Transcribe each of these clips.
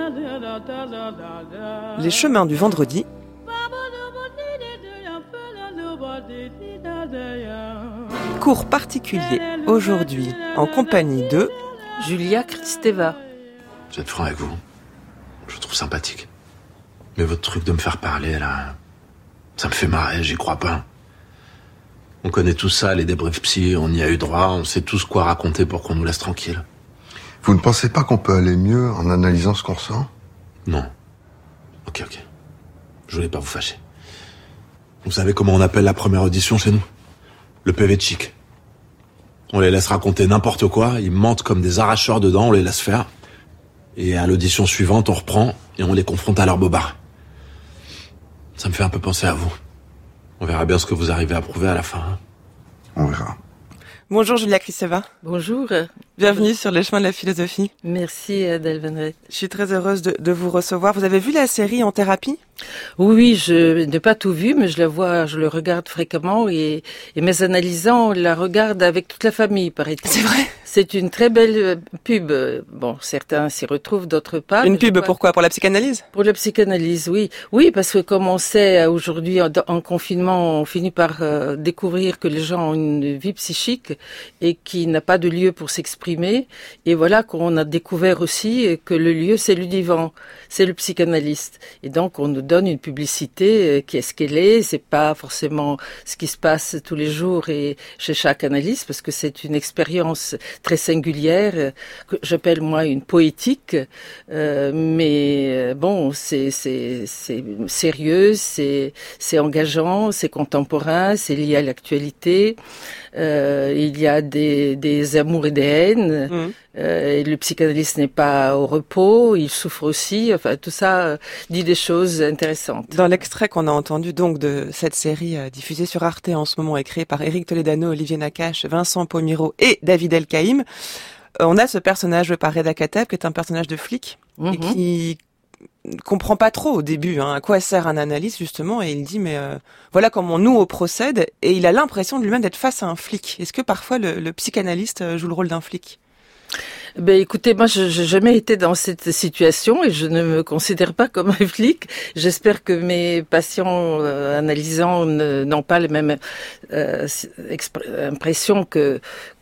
Les chemins du vendredi. Cours particulier aujourd'hui en compagnie de Julia Kristeva. Je vais être franc avec vous. Je vous trouve sympathique. Mais votre truc de me faire parler, là, ça me fait marrer, j'y crois pas. On connaît tout ça, les débriefs psy, on y a eu droit, on sait tous quoi raconter pour qu'on nous laisse tranquille. Vous ne pensez pas qu'on peut aller mieux en analysant ce qu'on ressent ? Non. Ok. Je voulais pas vous fâcher. Vous savez comment on appelle la première audition chez nous ? Le PV de chic. On les laisse raconter n'importe quoi, ils mentent comme des arracheurs dedans, on les laisse faire. Et à l'audition suivante, on reprend et on les confronte à leur bobard. Ça me fait un peu penser à vous. On verra bien ce que vous arrivez à prouver à la fin. Hein. On verra. Bonjour Julia Kristeva. Bonjour. Bienvenue sur les chemins de la philosophie. Merci Adèle Van Rett. Je suis très heureuse de vous recevoir. Vous avez vu la série En thérapie ? Oui, je n'ai pas tout vu, mais je le regarde fréquemment et mes analysants la regardent avec toute la famille, paraît-il. C'est vrai ? C'est une très belle pub. Bon, certains s'y retrouvent, d'autres pas. Une pub pourquoi ? Pour la psychanalyse ? Pour la psychanalyse, oui. Oui, parce que comme on sait, aujourd'hui, en confinement, on finit par découvrir que les gens ont une vie psychique et qui n'a pas de lieu pour s'exprimer. Et voilà qu'on a découvert aussi que le lieu, c'est le divan, c'est le psychanalyste. Et donc, on nous donne une publicité qui est ce qu'elle est. C'est pas forcément ce qui se passe tous les jours et chez chaque analyste, parce que c'est une expérience très singulière, que j'appelle moi une poétique, mais bon, c'est sérieux, c'est engageant, c'est contemporain, c'est lié à l'actualité. Il y a des amours et des haines. Et le psychanalyste n'est pas au repos, il souffre aussi. Enfin, tout ça dit des choses intéressantes. Dans l'extrait qu'on a entendu donc de cette série diffusée sur Arte en ce moment et créée par Éric Toledano, Olivier Nakache, Vincent Pomiro et David Elkaïm, on a ce personnage joué par Reda Kateb qui est un personnage de flic et qui comprend pas trop au début à quoi sert un analyste justement, et il dit mais voilà comment nous on procède, et il a l'impression de lui-même d'être face à un flic. Est-ce que parfois le psychanalyste joue le rôle d'un flic ? Ben écoutez, moi j'ai jamais été dans cette situation et je ne me considère pas comme un flic. J'espère que mes patients analysants n'ont pas les mêmes impressions que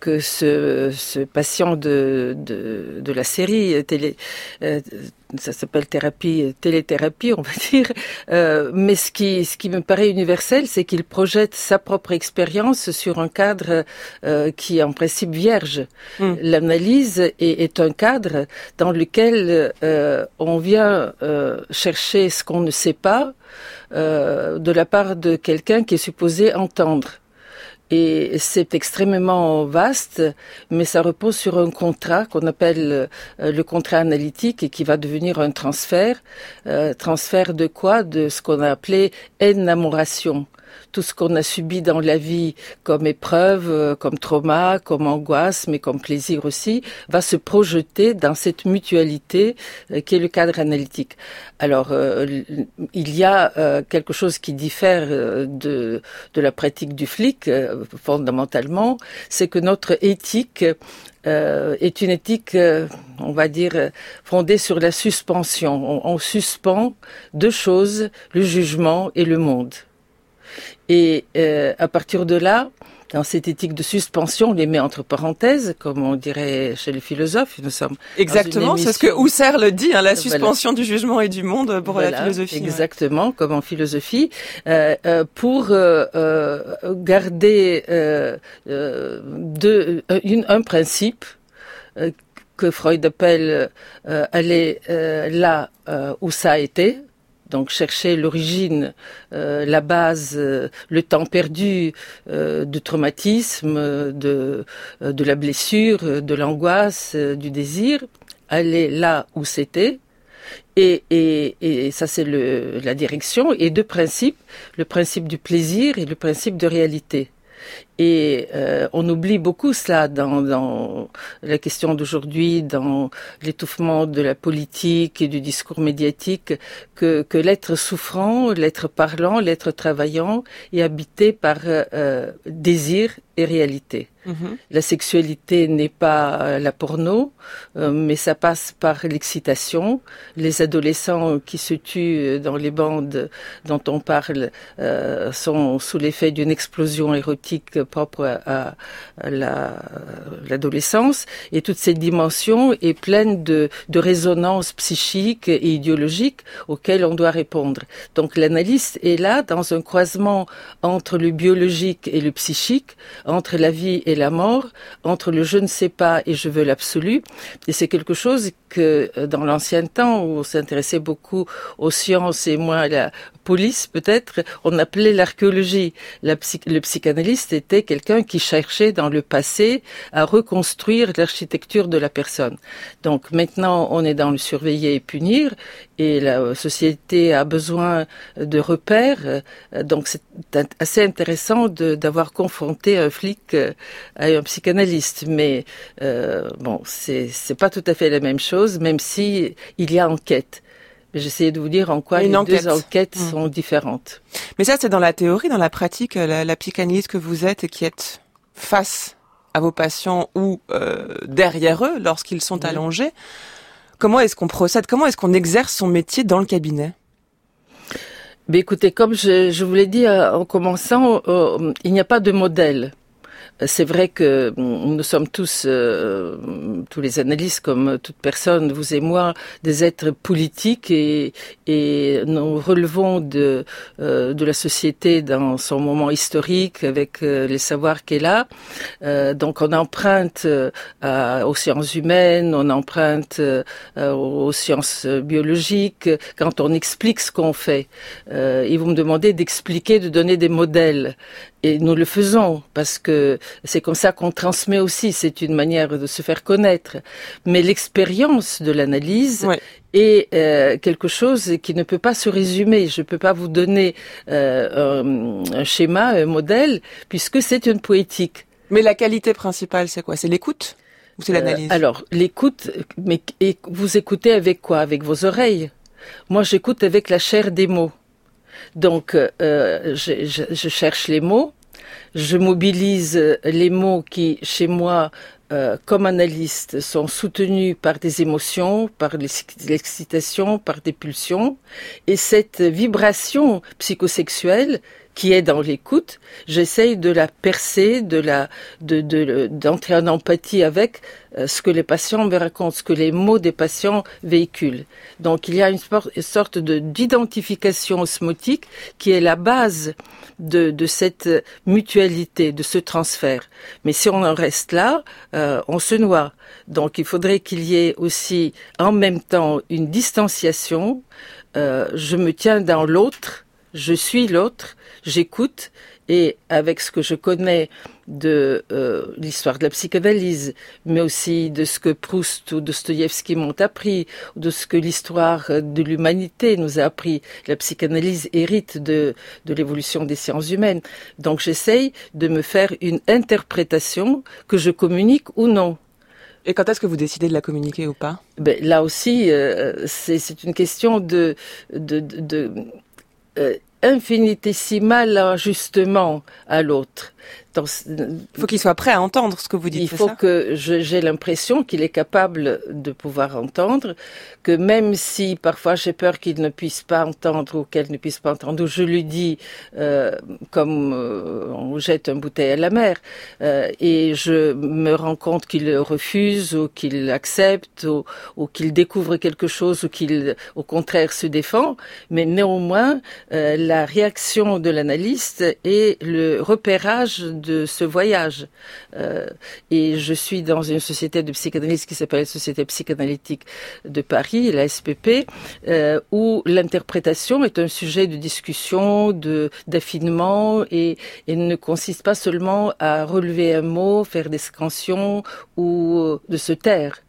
ce patient de la série télé. Ça s'appelle téléthérapie, on va dire. Mais ce qui me paraît universel, c'est qu'il projette sa propre expérience sur un cadre qui est en principe vierge. L'analyse est un cadre dans lequel on vient chercher ce qu'on ne sait pas de la part de quelqu'un qui est supposé entendre. Et c'est extrêmement vaste, mais ça repose sur un contrat qu'on appelle le contrat analytique et qui va devenir un transfert. Transfert de quoi ? De ce qu'on a appelé énamoration. Tout ce qu'on a subi dans la vie comme épreuve, comme trauma, comme angoisse, mais comme plaisir aussi, va se projeter dans cette mutualité qui est le cadre analytique. Alors, il y a quelque chose qui diffère de la pratique du flic, fondamentalement, c'est que notre éthique est une éthique, on va dire, fondée sur la suspension. On suspend deux choses, le jugement et le monde. Et à partir de là, dans cette éthique de suspension, on les met entre parenthèses, comme on dirait chez les philosophes. Nous sommes exactement, c'est ce que Husserl dit, la suspension du jugement et du monde pour la philosophie. Exactement, comme en philosophie, pour garder un principe que Freud appelle aller là où ça a été. Donc chercher l'origine, la base, le temps perdu du traumatisme, de la blessure, de l'angoisse, du désir, aller là où c'était. Et ça c'est la direction. Et deux principes, le principe du plaisir et le principe de réalité. Et on oublie beaucoup cela dans la question d'aujourd'hui, dans l'étouffement de la politique et du discours médiatique, que l'être souffrant, l'être parlant, l'être travaillant est habité par désir et réalité. La sexualité n'est pas la porno, mais ça passe par l'excitation. Les adolescents qui se tuent dans les bandes dont on parle sont sous l'effet d'une explosion érotique propre à l'adolescence. Et toute cette dimension est pleine de résonances psychiques et idéologiques auxquelles on doit répondre. Donc l'analyste est là dans un croisement entre le biologique et le psychique, entre la vie et la mort, entre le je ne sais pas et je veux l'absolu. Et c'est quelque chose que dans l'ancien temps, où on s'intéressait beaucoup aux sciences et moins à la police peut-être, on appelait l'archéologie. Le psychanalyste était quelqu'un qui cherchait dans le passé à reconstruire l'architecture de la personne. Donc maintenant, on est dans le surveiller et punir, et la société a besoin de repères. Donc c'est assez intéressant d'avoir confronté un flic à un psychanalyste. Mais bon, c'est pas tout à fait la même chose, même si il y a enquête. J'essayais de vous dire en quoi deux enquêtes sont différentes. Mais ça, c'est dans la théorie, dans la pratique, la psychanalyste que vous êtes et qui êtes face à vos patients ou derrière eux lorsqu'ils sont allongés. Comment est-ce qu'on procède? Comment est-ce qu'on exerce son métier dans le cabinet? Mais écoutez, comme je vous l'ai dit en commençant, il n'y a pas de modèle. C'est vrai que nous sommes tous les analystes, comme toute personne, vous et moi, des êtres politiques et nous relevons de la société dans son moment historique avec les savoirs qu'elle a. Donc on emprunte aux sciences humaines, on emprunte aux sciences biologiques quand on explique ce qu'on fait. Et vous me demandez d'expliquer, de donner des modèles. Et nous le faisons parce que c'est comme ça qu'on transmet aussi, c'est une manière de se faire connaître. Mais l'expérience de l'analyse est quelque chose qui ne peut pas se résumer. Je ne peux pas vous donner un schéma, un modèle, puisque c'est une poétique. Mais la qualité principale, c'est quoi? C'est l'écoute ou c'est l'analyse? Alors, l'écoute, mais et vous écoutez avec quoi? Avec vos oreilles. Moi, j'écoute avec la chair des mots. Donc, je cherche les mots, je mobilise les mots qui, chez moi, comme analyste, sont soutenus par des émotions, par l'excitation, par des pulsions. Et cette vibration psychosexuelle qui est dans l'écoute, j'essaye de la percer, d'entrer en empathie avec ce que les patients me racontent, ce que les mots des patients véhiculent. Donc il y a une sorte d'identification osmotique qui est la base de cette mutualité, de ce transfert. Mais si on en reste là, on se noie. Donc il faudrait qu'il y ait aussi en même temps une distanciation. Je me tiens dans l'autre, je suis l'autre, j'écoute, et avec ce que je connais de l'histoire de la psychanalyse, mais aussi de ce que Proust ou Dostoïevski m'ont appris, ou de ce que l'histoire de l'humanité nous a appris. La psychanalyse hérite de l'évolution des sciences humaines. Donc j'essaye de me faire une interprétation que je communique ou non. Et quand est-ce que vous décidez de la communiquer ou pas? Ben, là aussi, c'est une question de infinitésimal ajustement à l'autre. Il faut qu'il soit prêt à entendre ce que vous dites. Il faut que j'ai l'impression qu'il est capable de pouvoir entendre, que même si parfois j'ai peur qu'il ne puisse pas entendre ou qu'elle ne puisse pas entendre, ou je lui dis comme on jette une bouteille à la mer, et je me rends compte qu'il refuse ou qu'il accepte ou qu'il découvre quelque chose ou qu'il au contraire se défend, mais néanmoins la réaction de l'analyste est le repérage de ce voyage. Et je suis dans une société de psychanalyse qui s'appelle Société psychanalytique de Paris, la SPP, où l'interprétation est un sujet de discussion, d'affinement et ne consiste pas seulement à relever un mot, faire des scansions ou de se taire.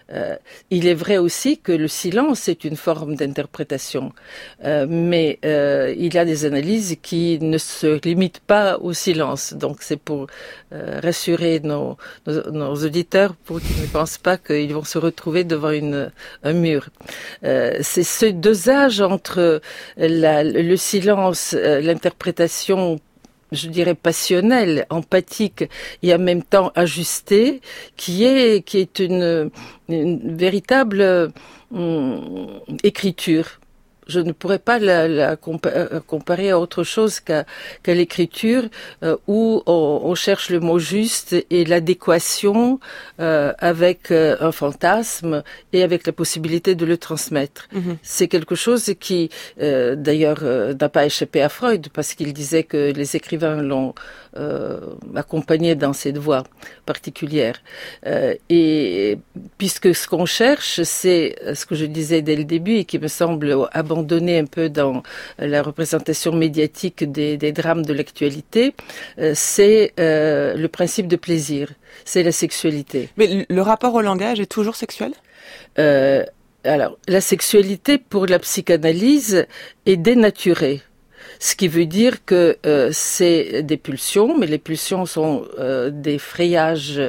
Il est vrai aussi que le silence est une forme d'interprétation, mais il y a des analyses qui ne se limitent pas au silence. Donc c'est pour rassurer nos auditeurs pour qu'ils ne pensent pas qu'ils vont se retrouver devant un mur. C'est ce dosage entre le silence, l'interprétation, je dirais passionnelle, empathique et en même temps ajustée, qui est une véritable écriture. Je ne pourrais pas la comparer à autre chose qu'à l'écriture où on cherche le mot juste et l'adéquation avec un fantasme et avec la possibilité de le transmettre. C'est quelque chose qui, d'ailleurs, n'a pas échappé à Freud parce qu'il disait que les écrivains l'ont accompagné dans cette voie particulière. Et puisque ce qu'on cherche, c'est ce que je disais dès le début et qui me semble abandonné un peu dans la représentation médiatique des drames de l'actualité, c'est le principe de plaisir, c'est la sexualité. Mais le rapport au langage est toujours sexuel ? Alors, la sexualité pour la psychanalyse est dénaturée. Ce qui veut dire que c'est des pulsions, mais les pulsions sont des frayages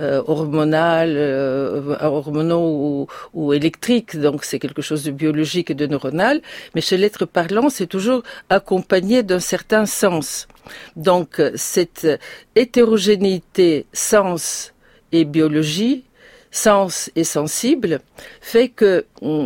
hormonaux ou électriques, donc c'est quelque chose de biologique et de neuronal. Mais chez l'être parlant, c'est toujours accompagné d'un certain sens. Donc cette hétérogénéité sens et biologie, sens et sensible, fait que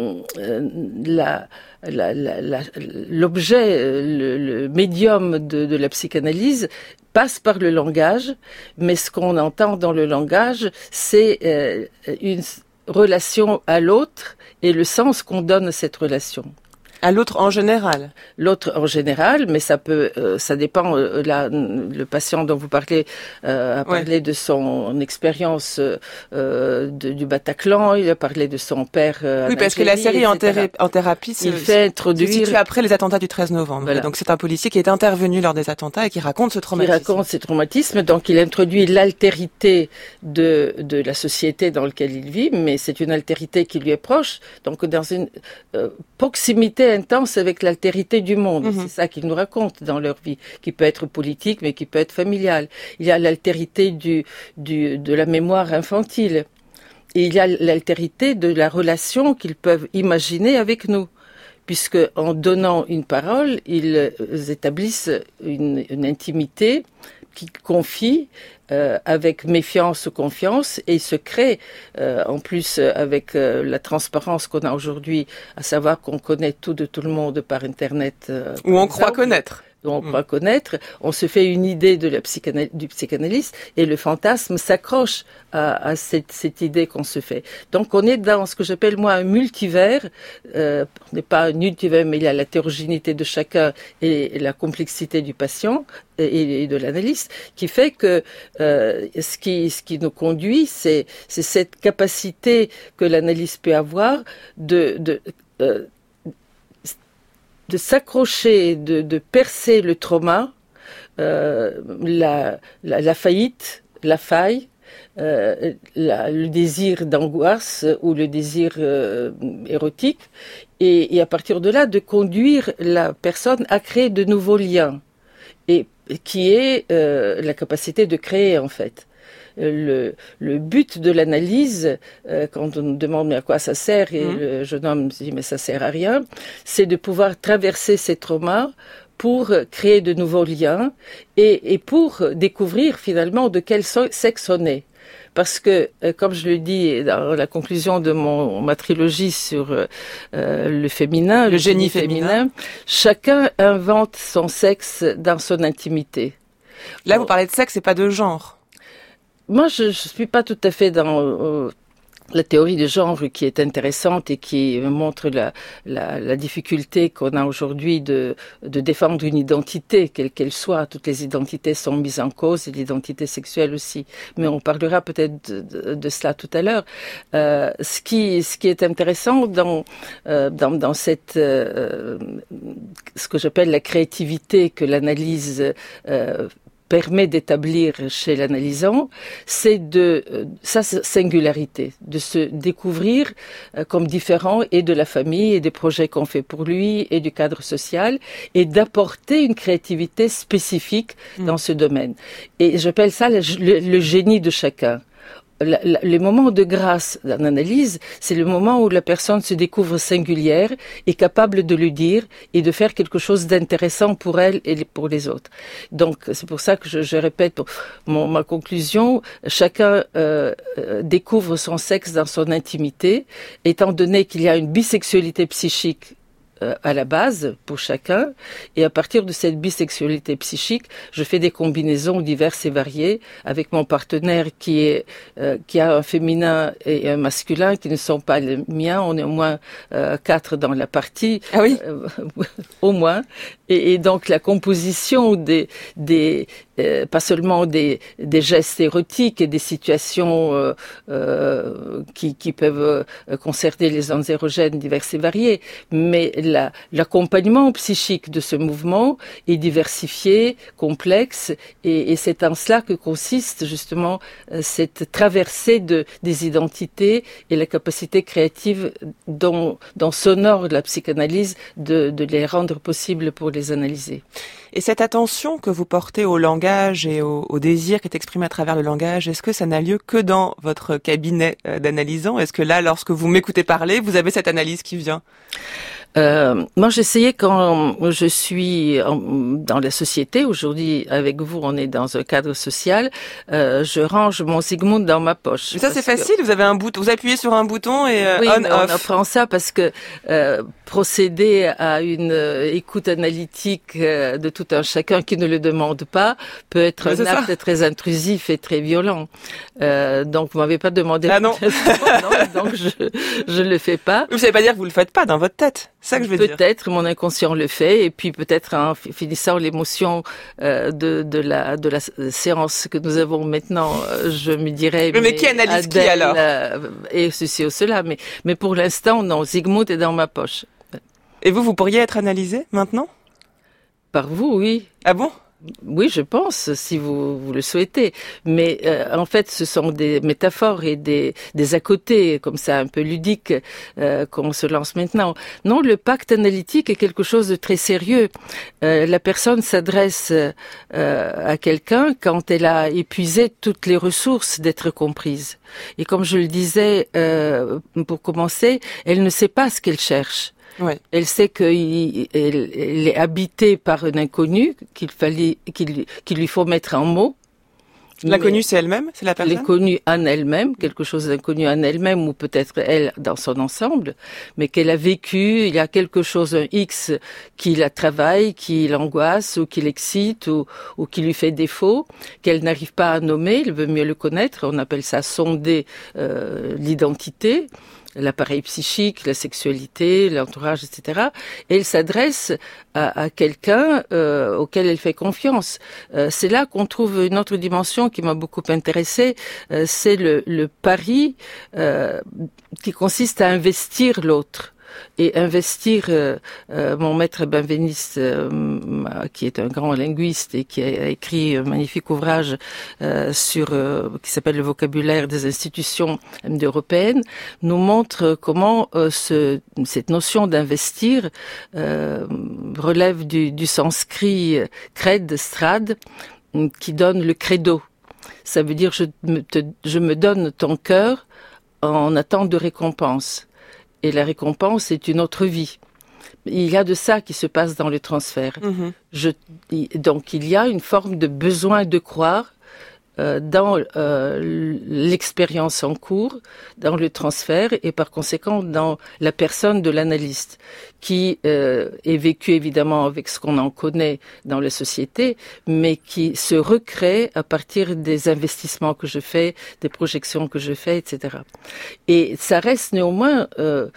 l'objet, le médium de la psychanalyse passe par le langage, mais ce qu'on entend dans le langage, c'est une relation à l'autre et le sens qu'on donne à cette relation. À l'autre en général. L'autre en général, mais ça peut, ça dépend. Le patient dont vous parlez a parlé de son expérience du Bataclan. Il a parlé de son père. Oui, parce que la série en thérapie, il fait introduire. Se situe après les attentats du 13 novembre. Voilà. Donc c'est un policier qui est intervenu lors des attentats et qui raconte ce traumatisme. Il raconte ces traumatismes. Donc il introduit l'altérité de la société dans laquelle il vit, mais c'est une altérité qui lui est proche. Donc dans une proximité intense avec l'altérité du monde. C'est ça qu'ils nous racontent dans leur vie, qui peut être politique, mais qui peut être familiale. Il y a l'altérité de la mémoire infantile. Et il y a l'altérité de la relation qu'ils peuvent imaginer avec nous. Puisque en donnant une parole, ils établissent une intimité qui confie avec méfiance ou confiance et se crée en plus avec la transparence qu'on a aujourd'hui, à savoir qu'on connaît tout de tout le monde par Internet. Ou on croit connaître. On croit connaître, on se fait une idée de du psychanalyste et le fantasme s'accroche à cette idée qu'on se fait. Donc on est dans ce que j'appelle moi un multivers, on n'est pas un multivers mais il y a l'hétérogénéité de chacun et la complexité du patient et de l'analyste qui fait que ce qui nous conduit c'est cette capacité que l'analyste peut avoir de s'accrocher, de percer le trauma, la faillite, la faille, le désir d'angoisse ou le désir érotique, et à partir de là, de conduire la personne à créer de nouveaux liens, et qui est la capacité de créer en fait. Le but de l'analyse, quand on nous demande mais à quoi ça sert, et le jeune homme se dit mais ça sert à rien, c'est de pouvoir traverser ces traumas pour créer de nouveaux liens et pour découvrir finalement de quel sexe on est. Parce que, comme je le dis dans la conclusion de ma trilogie sur le féminin, le génie féminin, chacun invente son sexe dans son intimité. Là, vous parlez de sexe et pas de genre. Moi, je suis pas tout à fait dans la théorie de genre qui est intéressante et qui montre la difficulté qu'on a aujourd'hui de défendre une identité, quelle qu'elle soit. Toutes les identités sont mises en cause et l'identité sexuelle aussi. Mais on parlera peut-être de cela tout à l'heure. Ce qui est intéressant dans cette ce que j'appelle la créativité que l'analyse permet d'établir chez l'analysant, c'est sa singularité, de se découvrir comme différent et de la famille et des projets qu'on fait pour lui et du cadre social, et d'apporter une créativité spécifique dans ce domaine. Et j'appelle ça le génie de chacun. Les moments de grâce dans l'analyse, c'est le moment où la personne se découvre singulière, est capable de le dire et de faire quelque chose d'intéressant pour elle et pour les autres. Donc, c'est pour ça que je répète ma conclusion. Chacun découvre son sexe dans son intimité, étant donné qu'il y a une bisexualité psychique à la base pour chacun, et à partir de cette bisexualité psychique, je fais des combinaisons diverses et variées avec mon partenaire qui a un féminin et un masculin qui ne sont pas les miens. On est au moins 4 dans la partie. Ah oui. Au moins. Et donc la composition pas seulement des gestes érotiques et des situations qui peuvent concerner les zones érogènes diverses et variées, mais l'accompagnement psychique de ce mouvement est diversifié, complexe, et c'est en cela que consiste justement cette traversée des identités et la capacité créative dont s'honore la psychanalyse de les rendre possibles pour les analyser. Et cette attention que vous portez au langage et au désir qui est exprimé à travers le langage, est-ce que ça n'a lieu que dans votre cabinet d'analysant? Est-ce que là, lorsque vous m'écoutez parler, vous avez cette analyse qui vient? Moi, j'essayais quand je suis dans la société. Aujourd'hui, avec vous, on est dans un cadre social. Je range mon Sigmund dans ma poche. Mais ça, c'est facile. Vous avez un bouton, vous appuyez sur un bouton et oui, on, mais off. on apprend ça parce que procéder à une écoute analytique de tout un chacun qui ne le demande pas peut être un acte très intrusif et très violent. Donc, vous m'avez pas demandé. Ah non. Non, donc je le fais pas. Vous savez pas dire que vous le faites pas dans votre tête. C'est ça que je veux dire. Peut-être mon inconscient le fait, et puis peut-être en finissant l'émotion de la séance que nous avons maintenant, je me dirais. Mais qui analyse qui alors? Et ceci ou cela, mais pour l'instant, non. Sigmund est dans ma poche. Et vous pourriez être analysé maintenant? Par vous, oui. Ah bon? Oui, je pense, si vous le souhaitez. Mais en fait, ce sont des métaphores et des à côté, comme ça, un peu ludiques, qu'on se lance maintenant. Non, le pacte analytique est quelque chose de très sérieux. La personne s'adresse à quelqu'un quand elle a épuisé toutes les ressources d'être comprise. Et comme je le disais, pour commencer, elle ne sait pas ce qu'elle cherche. Ouais. Elle sait qu'elle est habitée par un inconnu qu'il lui faut mettre en mots. L'inconnu, c'est elle-même, c'est la personne? L'inconnu en elle-même, quelque chose d'inconnu en elle-même, ou peut-être elle dans son ensemble, mais qu'elle a vécu, il y a quelque chose, un X, qui la travaille, qui l'angoisse, ou qui l'excite, ou qui lui fait défaut, qu'elle n'arrive pas à nommer, elle veut mieux le connaître, on appelle ça sonder l'identité, l'appareil psychique, la sexualité, l'entourage, etc. Et elle s'adresse à quelqu'un auquel elle fait confiance. C'est là qu'on trouve une autre dimension qui m'a beaucoup intéressée, c'est le pari qui consiste à investir l'autre. Et investir, mon maître benveniste, qui est un grand linguiste et qui a écrit un magnifique ouvrage qui s'appelle Le vocabulaire des institutions européennes, nous montre comment cette notion d'investir relève du sanskrit cred, strad, qui donne le credo. Ça veut dire je me donne ton cœur en attente de récompense. Et la récompense est une autre vie. Il y a de ça qui se passe dans le transfert. Mm-hmm. Donc il y a une forme de besoin de croire dans l'expérience en cours, dans le transfert et par conséquent dans la personne de l'analyste qui est vécue évidemment avec ce qu'on en connaît dans la société, mais qui se recrée à partir des investissements que je fais, des projections que je fais, etc. Et ça reste néanmoins,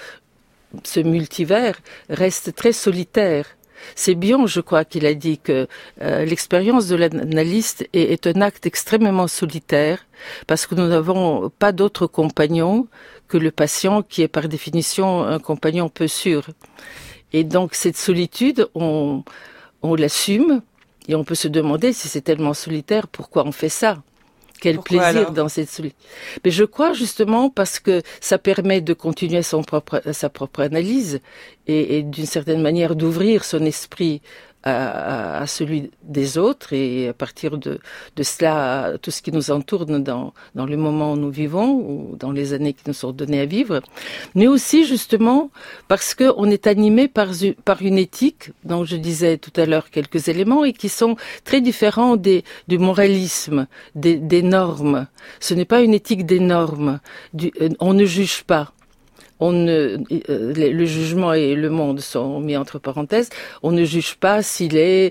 ce multivers reste très solitaire. C'est Bion, je crois, qu'il a dit que l'expérience de l'analyste est un acte extrêmement solitaire parce que nous n'avons pas d'autre compagnon que le patient qui est par définition un compagnon peu sûr. Et donc cette solitude, on l'assume Et on peut se demander si c'est tellement solitaire, pourquoi on fait ça? Quel Pourquoi plaisir alors dans cette solitude. Mais je crois justement parce que ça permet de continuer sa propre analyse et d'une certaine manière d'ouvrir son esprit à celui des autres et à partir de cela, à tout ce qui nous entoure dans le moment où nous vivons ou dans les années qui nous sont données à vivre. Mais aussi justement parce qu'on est animé par une éthique, dont je disais tout à l'heure quelques éléments, et qui sont très différents du moralisme, des normes. Ce n'est pas une éthique des normes. On ne juge pas. Le jugement et le monde sont mis entre parenthèses. On ne juge pas s'il est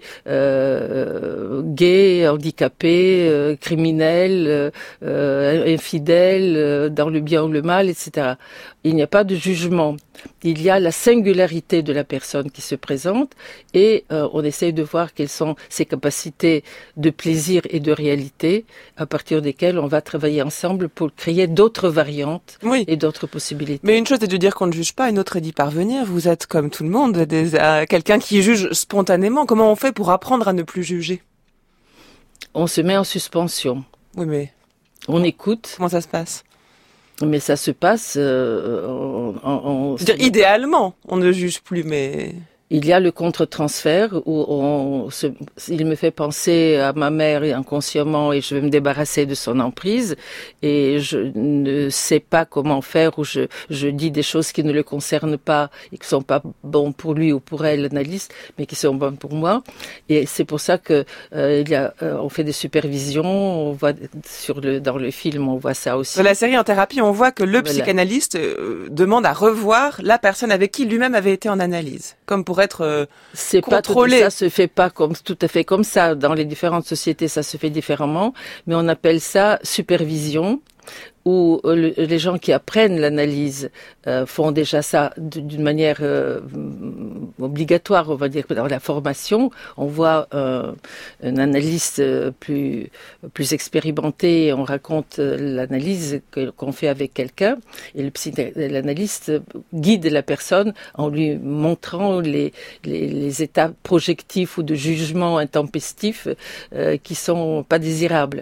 gay, handicapé, criminel, infidèle, dans le bien ou le mal, etc. Il n'y a pas de jugement. Il y a la singularité de la personne qui se présente et on essaye de voir quelles sont ses capacités de plaisir et de réalité à partir desquelles on va travailler ensemble pour créer d'autres variantes et d'autres possibilités. Mais une chose est de dire qu'on ne juge pas, une autre est d'y parvenir. Vous êtes comme tout le monde, quelqu'un qui juge spontanément. Comment on fait pour apprendre à ne plus juger? On se met en suspension. Oui, mais... On écoute. Comment ça se passe? Mais ça se passe... C'est-à-dire, idéalement, on ne juge plus, mais... Il y a le contre-transfert où il me fait penser à ma mère inconsciemment et je vais me débarrasser de son emprise et je ne sais pas comment faire ou je dis des choses qui ne le concernent pas et qui sont pas bonnes pour lui ou pour elle, l'analyste, mais qui sont bonnes pour moi. Et c'est pour ça que on fait des supervisions, on voit dans le film, on voit ça aussi. Dans la série En thérapie, on voit que le psychanalyste demande à revoir la personne avec qui lui-même avait été en analyse, comme pour être c'est contrôlé. Pas tout, ça se fait pas tout à fait comme ça. Dans les différentes sociétés, ça se fait différemment, mais on appelle ça supervision, où les gens qui apprennent l'analyse font déjà ça d'une manière obligatoire, on va dire, dans la formation. On voit un analyste plus expérimenté, on raconte l'analyse qu'on fait avec quelqu'un, et l'analyste guide la personne en lui montrant les états projectifs ou de jugement intempestifs qui sont pas désirables.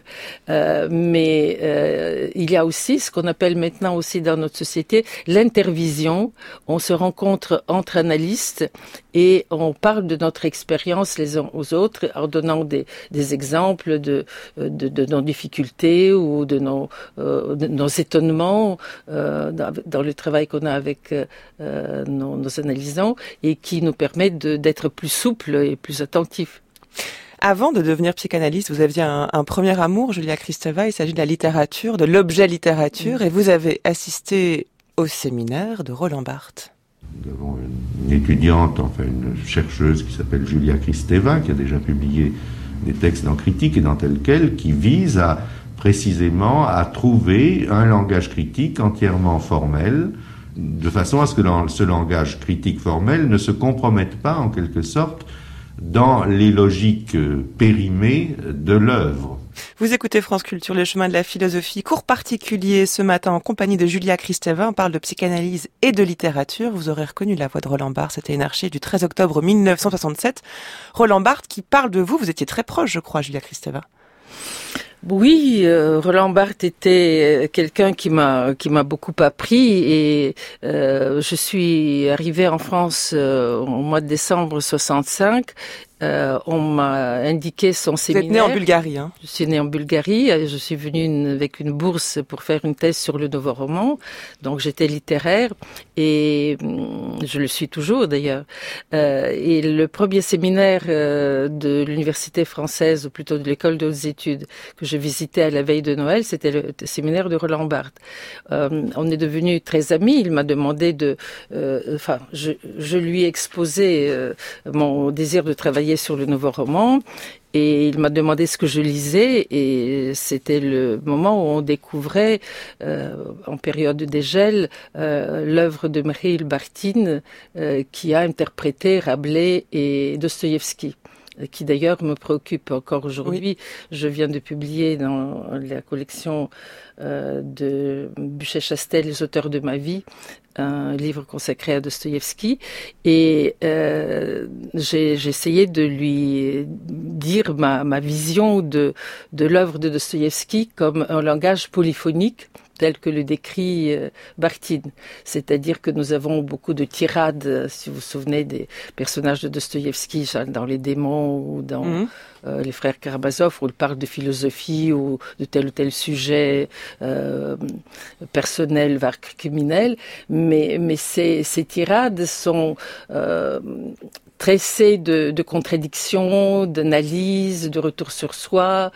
Mais il y a aussi ce qu'on appelle maintenant aussi dans notre société l'intervision. On se rencontre entre analystes et on parle de notre expérience les uns aux autres en donnant des exemples de nos difficultés ou de nos étonnements dans le travail qu'on a avec nos analysants et qui nous permet d'être plus souples et plus attentifs. Avant de devenir psychanalyste, vous aviez un premier amour, Julia Kristeva, il s'agit de la littérature, de l'objet littérature, et vous avez assisté au séminaire de Roland Barthes. Nous avons une étudiante, enfin une chercheuse qui s'appelle Julia Kristeva, qui a déjà publié des textes dans Critique et dans Tel Quel, qui vise précisément à trouver un langage critique entièrement formel, de façon à ce que ce langage critique formel ne se compromette pas, en quelque sorte, dans les logiques périmées de l'œuvre. Vous écoutez France Culture, le chemin de la philosophie, cours particulier ce matin en compagnie de Julia Kristeva. On parle de psychanalyse et de littérature. Vous aurez reconnu la voix de Roland Barthes, c'était une archive du 13 octobre 1967. Roland Barthes qui parle de vous été très proche, je crois, Julia Kristeva. Oui, Roland Barthes était quelqu'un qui m'a beaucoup appris et je suis arrivée en France au mois de décembre 65. On m'a indiqué son séminaire. Vous êtes née en Bulgarie, hein? Je suis née en Bulgarie. Je suis venue avec une bourse pour faire une thèse sur le nouveau roman. Donc j'étais littéraire et je le suis toujours d'ailleurs. Et le premier séminaire de l'université française, ou plutôt de l'école de hautes études, que je visitais à la veille de Noël, c'était le séminaire de Roland Barthes. On est devenus très amis. Il m'a demandé je lui ai exposé mon désir de travailler sur le nouveau roman et il m'a demandé ce que je lisais et c'était le moment où on découvrait en période de dégel l'œuvre de Mikhaïl Bakhtin qui a interprété Rabelais et Dostoïevski. qui d'ailleurs me préoccupe encore aujourd'hui. Oui. Je viens de publier dans la collection de Buchet-Chastel, Les auteurs de ma vie, un livre consacré à Dostoïevski, et j'ai essayé de lui dire ma vision de l'œuvre de Dostoïevski comme un langage polyphonique, tel que le décrit Bartin. C'est-à-dire que nous avons beaucoup de tirades, si vous vous souvenez des personnages de Dostoïevski dans Les démons ou dans les frères Karamazov, où il parle de philosophie ou de tel ou tel sujet personnel, voire criminel. Mais ces tirades sont tressées de contradictions, d'analyses, de retour sur soi,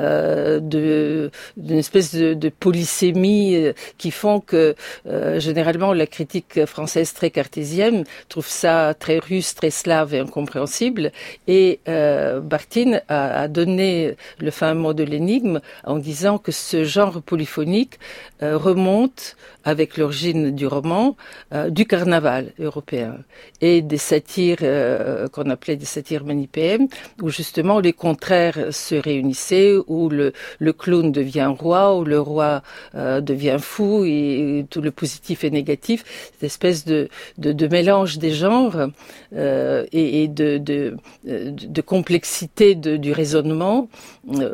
d'une espèce de polysémie qui font que généralement la critique française très cartésienne trouve ça très russe, très slave et incompréhensible. Et Bartin a donné le fin mot de l'énigme en disant que ce genre polyphonique remonte, avec l'origine du roman, du carnaval européen et des satires qu'on appelait des satires manichéennes, où justement les contraires se réunissaient, où le clown devient roi, où le roi devient fou, et tout le positif et négatif, cette espèce de mélange des genres et de complexité du raisonnement. Pourquoi ?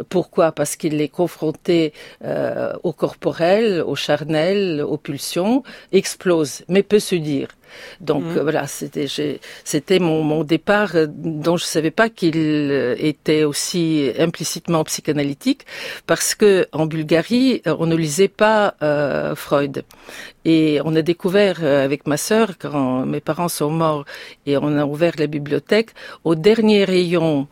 Parce qu'il est confronté au corporel, au charnel, aux pulsions, explose, mais peut se dire. Donc voilà, c'était mon départ, dont je savais pas qu'il était aussi implicitement psychanalytique, parce que en Bulgarie, on ne lisait pas Freud. Et on a découvert avec ma sœur, quand mes parents sont morts et on a ouvert la bibliothèque, au dernier rayon,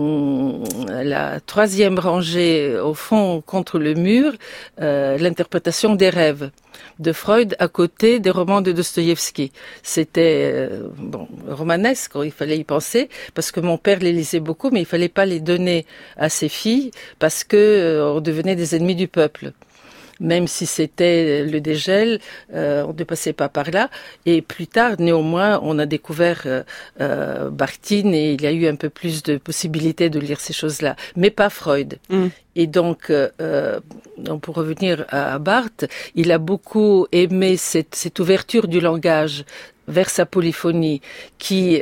la troisième rangée au fond contre le mur, l'interprétation des rêves de Freud à côté des romans de Dostoïevski. C'était romanesque, il fallait y penser, parce que mon père les lisait beaucoup, mais il fallait pas les donner à ses filles parce que on devenait des ennemis du peuple. Même si c'était le dégel, on ne passait pas par là. Et plus tard, néanmoins, on a découvert Bartin et il y a eu un peu plus de possibilités de lire ces choses-là, mais pas Freud. Et donc, pour revenir à Barthes, il a beaucoup aimé cette ouverture du langage vers sa polyphonie, qui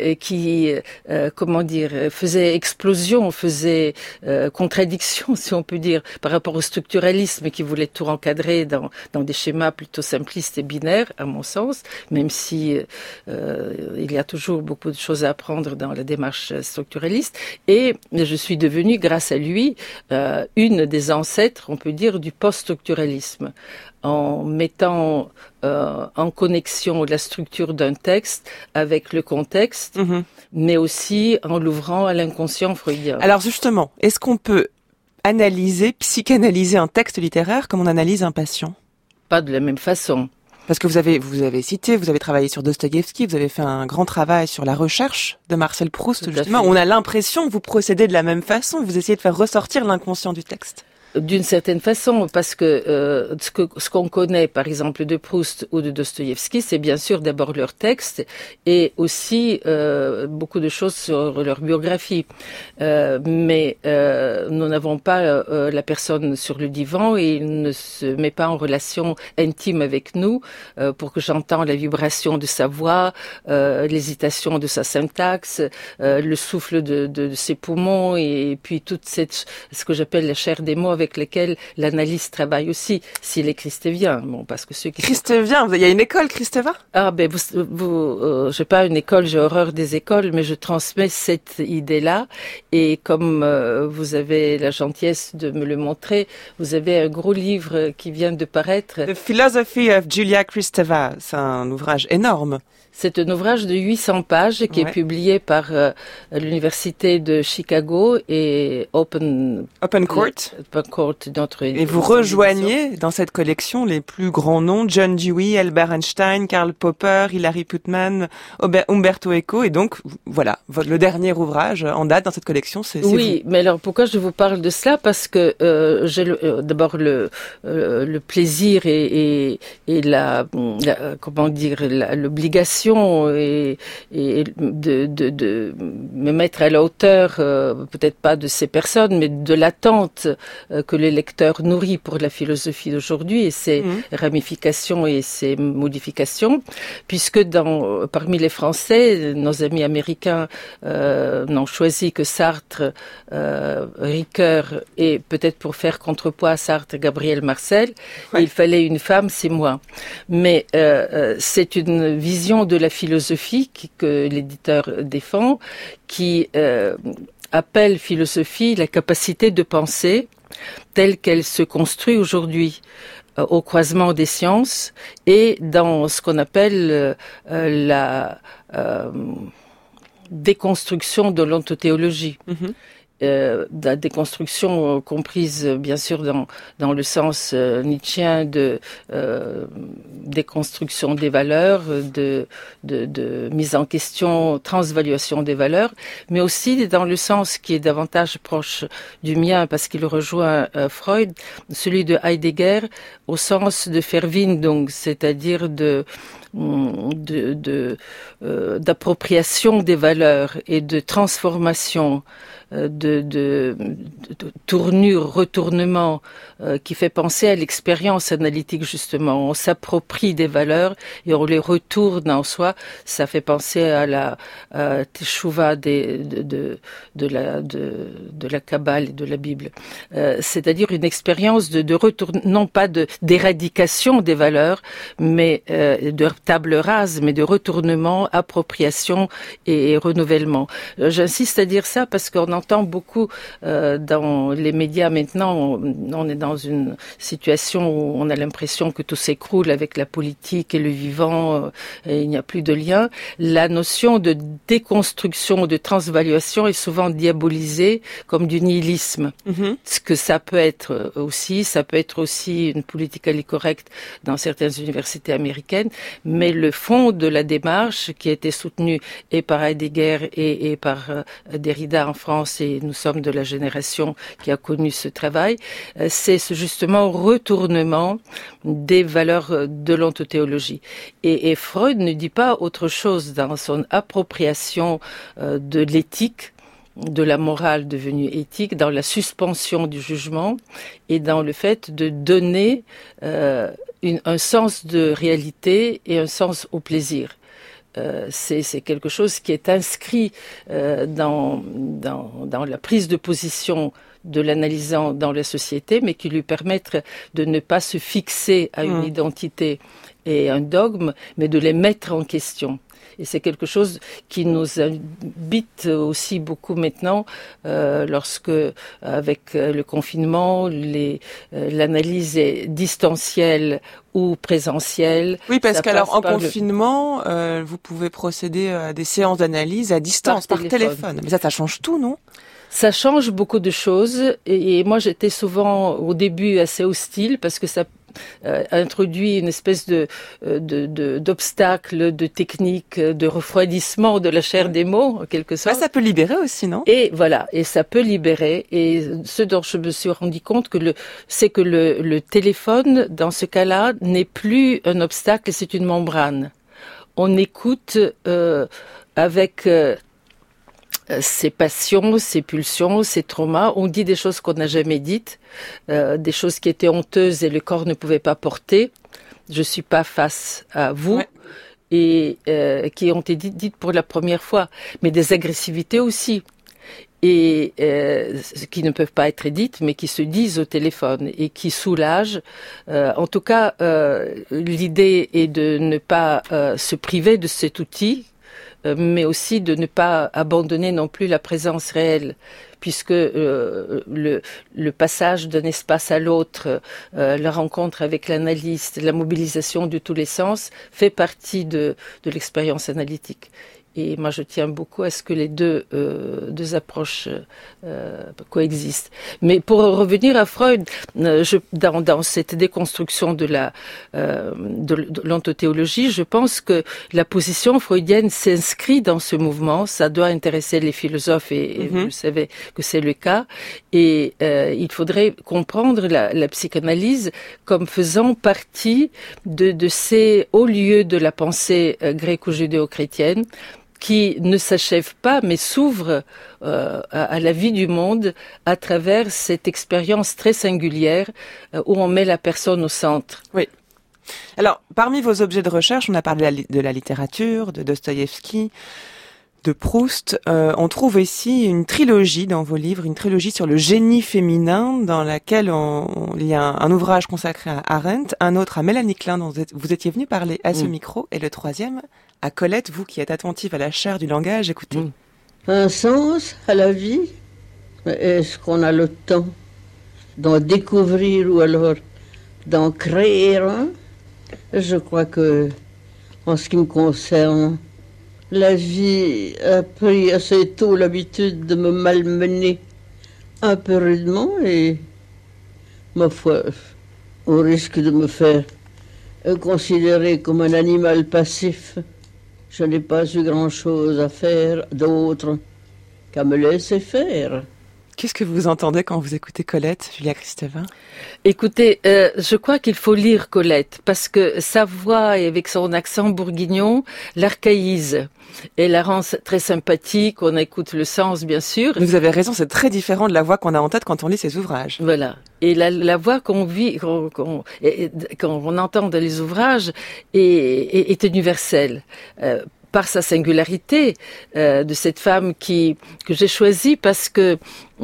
faisait explosion, faisait contradiction, si on peut dire, par rapport au structuralisme qui voulait tout encadrer dans des schémas plutôt simplistes et binaires, à mon sens, même si il y a toujours beaucoup de choses à apprendre dans la démarche structuraliste. Et je suis devenue, grâce à lui, une des ancêtres, on peut dire, du post-structuralisme, en mettant en connexion la structure d'un texte avec le contexte, mais aussi en l'ouvrant à l'inconscient freudien. Alors justement, est-ce qu'on peut psychanalyser un texte littéraire comme on analyse un patient ? Pas de la même façon. Parce que vous avez travaillé sur Dostoïevski, vous avez fait un grand travail sur la recherche de Marcel Proust, justement. On a l'impression que vous procédez de la même façon, vous essayez de faire ressortir l'inconscient du texte. D'une certaine façon, parce que ce qu'on connaît, par exemple, de Proust ou de Dostoïevski, c'est bien sûr d'abord leur texte et aussi beaucoup de choses sur leur biographie. Mais nous n'avons pas la personne sur le divan et il ne se met pas en relation intime avec nous pour que j'entende la vibration de sa voix, l'hésitation de sa syntaxe, le souffle de ses poumons et puis toute ce que j'appelle la chair des mots avec lesquels l'analyse travaille aussi, s'il est christévien. Bon, parce que ceux qui Christévien, il y a une école Christéva ? Ah, ben, j'ai pas une école, j'ai horreur des écoles, mais je transmets cette idée-là. Et comme vous avez la gentillesse de me le montrer, vous avez un gros livre qui vient de paraître. The Philosophy of Julia Kristeva. C'est un ouvrage énorme. C'est un ouvrage de 800 pages qui est publié par l'université de Chicago et Open Court Court, notre Et vous rejoignez dans cette collection les plus grands noms, John Dewey, Albert Einstein, Karl Popper, Hilary Putnam, Umberto Eco, et donc voilà, le dernier ouvrage en date dans cette collection, c'est oui, vous. Mais alors pourquoi je vous parle de cela? Parce que j'ai d'abord le plaisir et comment dire, l'obligation et de me mettre à la hauteur, peut-être pas de ces personnes, mais de l'attente que les lecteurs nourrit pour la philosophie d'aujourd'hui et ses ramifications et ses modifications, puisque parmi les Français, nos amis américains n'ont choisi que Sartre, Ricoeur et peut-être pour faire contrepoids à Sartre, Gabriel Marcel. Ouais. Il fallait une femme, c'est moi. Mais c'est une vision de la philosophie que l'éditeur défend, qui appelle philosophie la capacité de penser telle qu'elle se construit aujourd'hui au croisement des sciences et dans ce qu'on appelle la déconstruction de l'ontothéologie. La déconstruction comprise bien sûr dans le sens nietzschéen de déconstruction des valeurs, de mise en question, transvaluation des valeurs, mais aussi dans le sens qui est davantage proche du mien parce qu'il rejoint Freud, celui de Heidegger au sens de Verwindung, c'est-à-dire d'appropriation des valeurs et de transformation, de tournure, retournement, qui fait penser à l'expérience analytique justement. On s'approprie des valeurs et on les retourne en soi. Ça fait penser à la teshuva de la Kabbale et de la Bible. C'est-à-dire une expérience de retour, non pas d'éradication des valeurs, mais de table rase, mais de retournement, appropriation et renouvellement. J'insiste à dire ça parce qu'on entend beaucoup dans les médias maintenant, on est dans une situation où on a l'impression que tout s'écroule avec la politique et le vivant, et il n'y a plus de lien. La notion de déconstruction, de transvaluation est souvent diabolisée comme du nihilisme. Ce que ça peut être aussi une politically correct dans certaines universités américaines, mais le fond de la démarche qui a été soutenue et par Heidegger et par Derrida en France, et nous sommes de la génération qui a connu ce travail, c'est justement retournement des valeurs de l'ontothéologie. Et Freud ne dit pas autre chose dans son appropriation de l'éthique, de la morale devenue éthique, dans la suspension du jugement et dans le fait de donner un sens de réalité et un sens au plaisir. C'est quelque chose qui est inscrit dans la prise de position de l'analysant dans la société, mais qui lui permettent de ne pas se fixer à une identité et un dogme, mais de les mettre en question. Et c'est quelque chose qui nous habite aussi beaucoup maintenant, lorsque, avec le confinement, l'analyse est distancielle ou présentielle. Oui, parce qu'alors en confinement, vous pouvez procéder à des séances d'analyse à distance, par téléphone. Mais ça change tout, non ? Ça change beaucoup de choses. Et moi, j'étais souvent, au début, assez hostile parce que ça introduit une espèce d'obstacle, de technique, de refroidissement de la chair des mots, en quelque sorte. Ça peut libérer aussi, non ? Et voilà, et ça peut libérer. Et ce dont je me suis rendu compte, c'est que le téléphone, dans ce cas-là, n'est plus un obstacle, c'est une membrane. On écoute avec ses passions, ses pulsions, ses traumas. On dit des choses qu'on n'a jamais dites, des choses qui étaient honteuses et le corps ne pouvait pas porter. Je suis pas face à vous. Ouais. Et qui ont été dites pour la première fois, mais des agressivités aussi. Et qui ne peuvent pas être dites, mais qui se disent au téléphone et qui soulagent. En tout cas, l'idée est de ne pas se priver de cet outil, mais aussi de ne pas abandonner non plus la présence réelle, puisque le passage d'un espace à l'autre, la rencontre avec l'analyste, la mobilisation de tous les sens fait partie de l'expérience analytique. Et moi, je tiens beaucoup à ce que les deux approches coexistent. Mais pour revenir à Freud, dans cette déconstruction de l'ontothéologie, je pense que la position freudienne s'inscrit dans ce mouvement. Ça doit intéresser les philosophes et vous savez que c'est le cas. Et il faudrait comprendre la psychanalyse comme faisant partie de ces hauts lieux de la pensée gréco-judéo-chrétienne qui ne s'achève pas, mais s'ouvre à la vie du monde à travers cette expérience très singulière où on met la personne au centre. Oui. Alors, parmi vos objets de recherche, on a parlé de la littérature, de Dostoïevski, de Proust. On trouve ici une trilogie dans vos livres, une trilogie sur le génie féminin, dans laquelle il y a un ouvrage consacré à Arendt, un autre à Mélanie Klein, dont vous étiez venu parler à ce micro, et le troisième à Colette, vous qui êtes attentive à la chair du langage. Écoutez. Un sens à la vie, est-ce qu'on a le temps d'en découvrir ou alors d'en créer un? Je crois que, en ce qui me concerne, la vie a pris assez tôt l'habitude de me malmener un peu rudement et, ma foi, au risque de me faire considérer comme un animal passif, je n'ai pas eu grand-chose à faire d'autre qu'à me laisser faire. Qu'est-ce que vous entendez quand vous écoutez Colette, Julia Kristeva? Écoutez, je crois qu'il faut lire Colette parce que sa voix et avec son accent bourguignon l'archaïse et la rend très sympathique. On écoute le sens, bien sûr. Vous avez raison, c'est très différent de la voix qu'on a en tête quand on lit ses ouvrages. Voilà. Et la voix qu'on vit, qu'on entend dans les ouvrages est universelle. Par sa singularité de cette femme que j'ai choisie parce que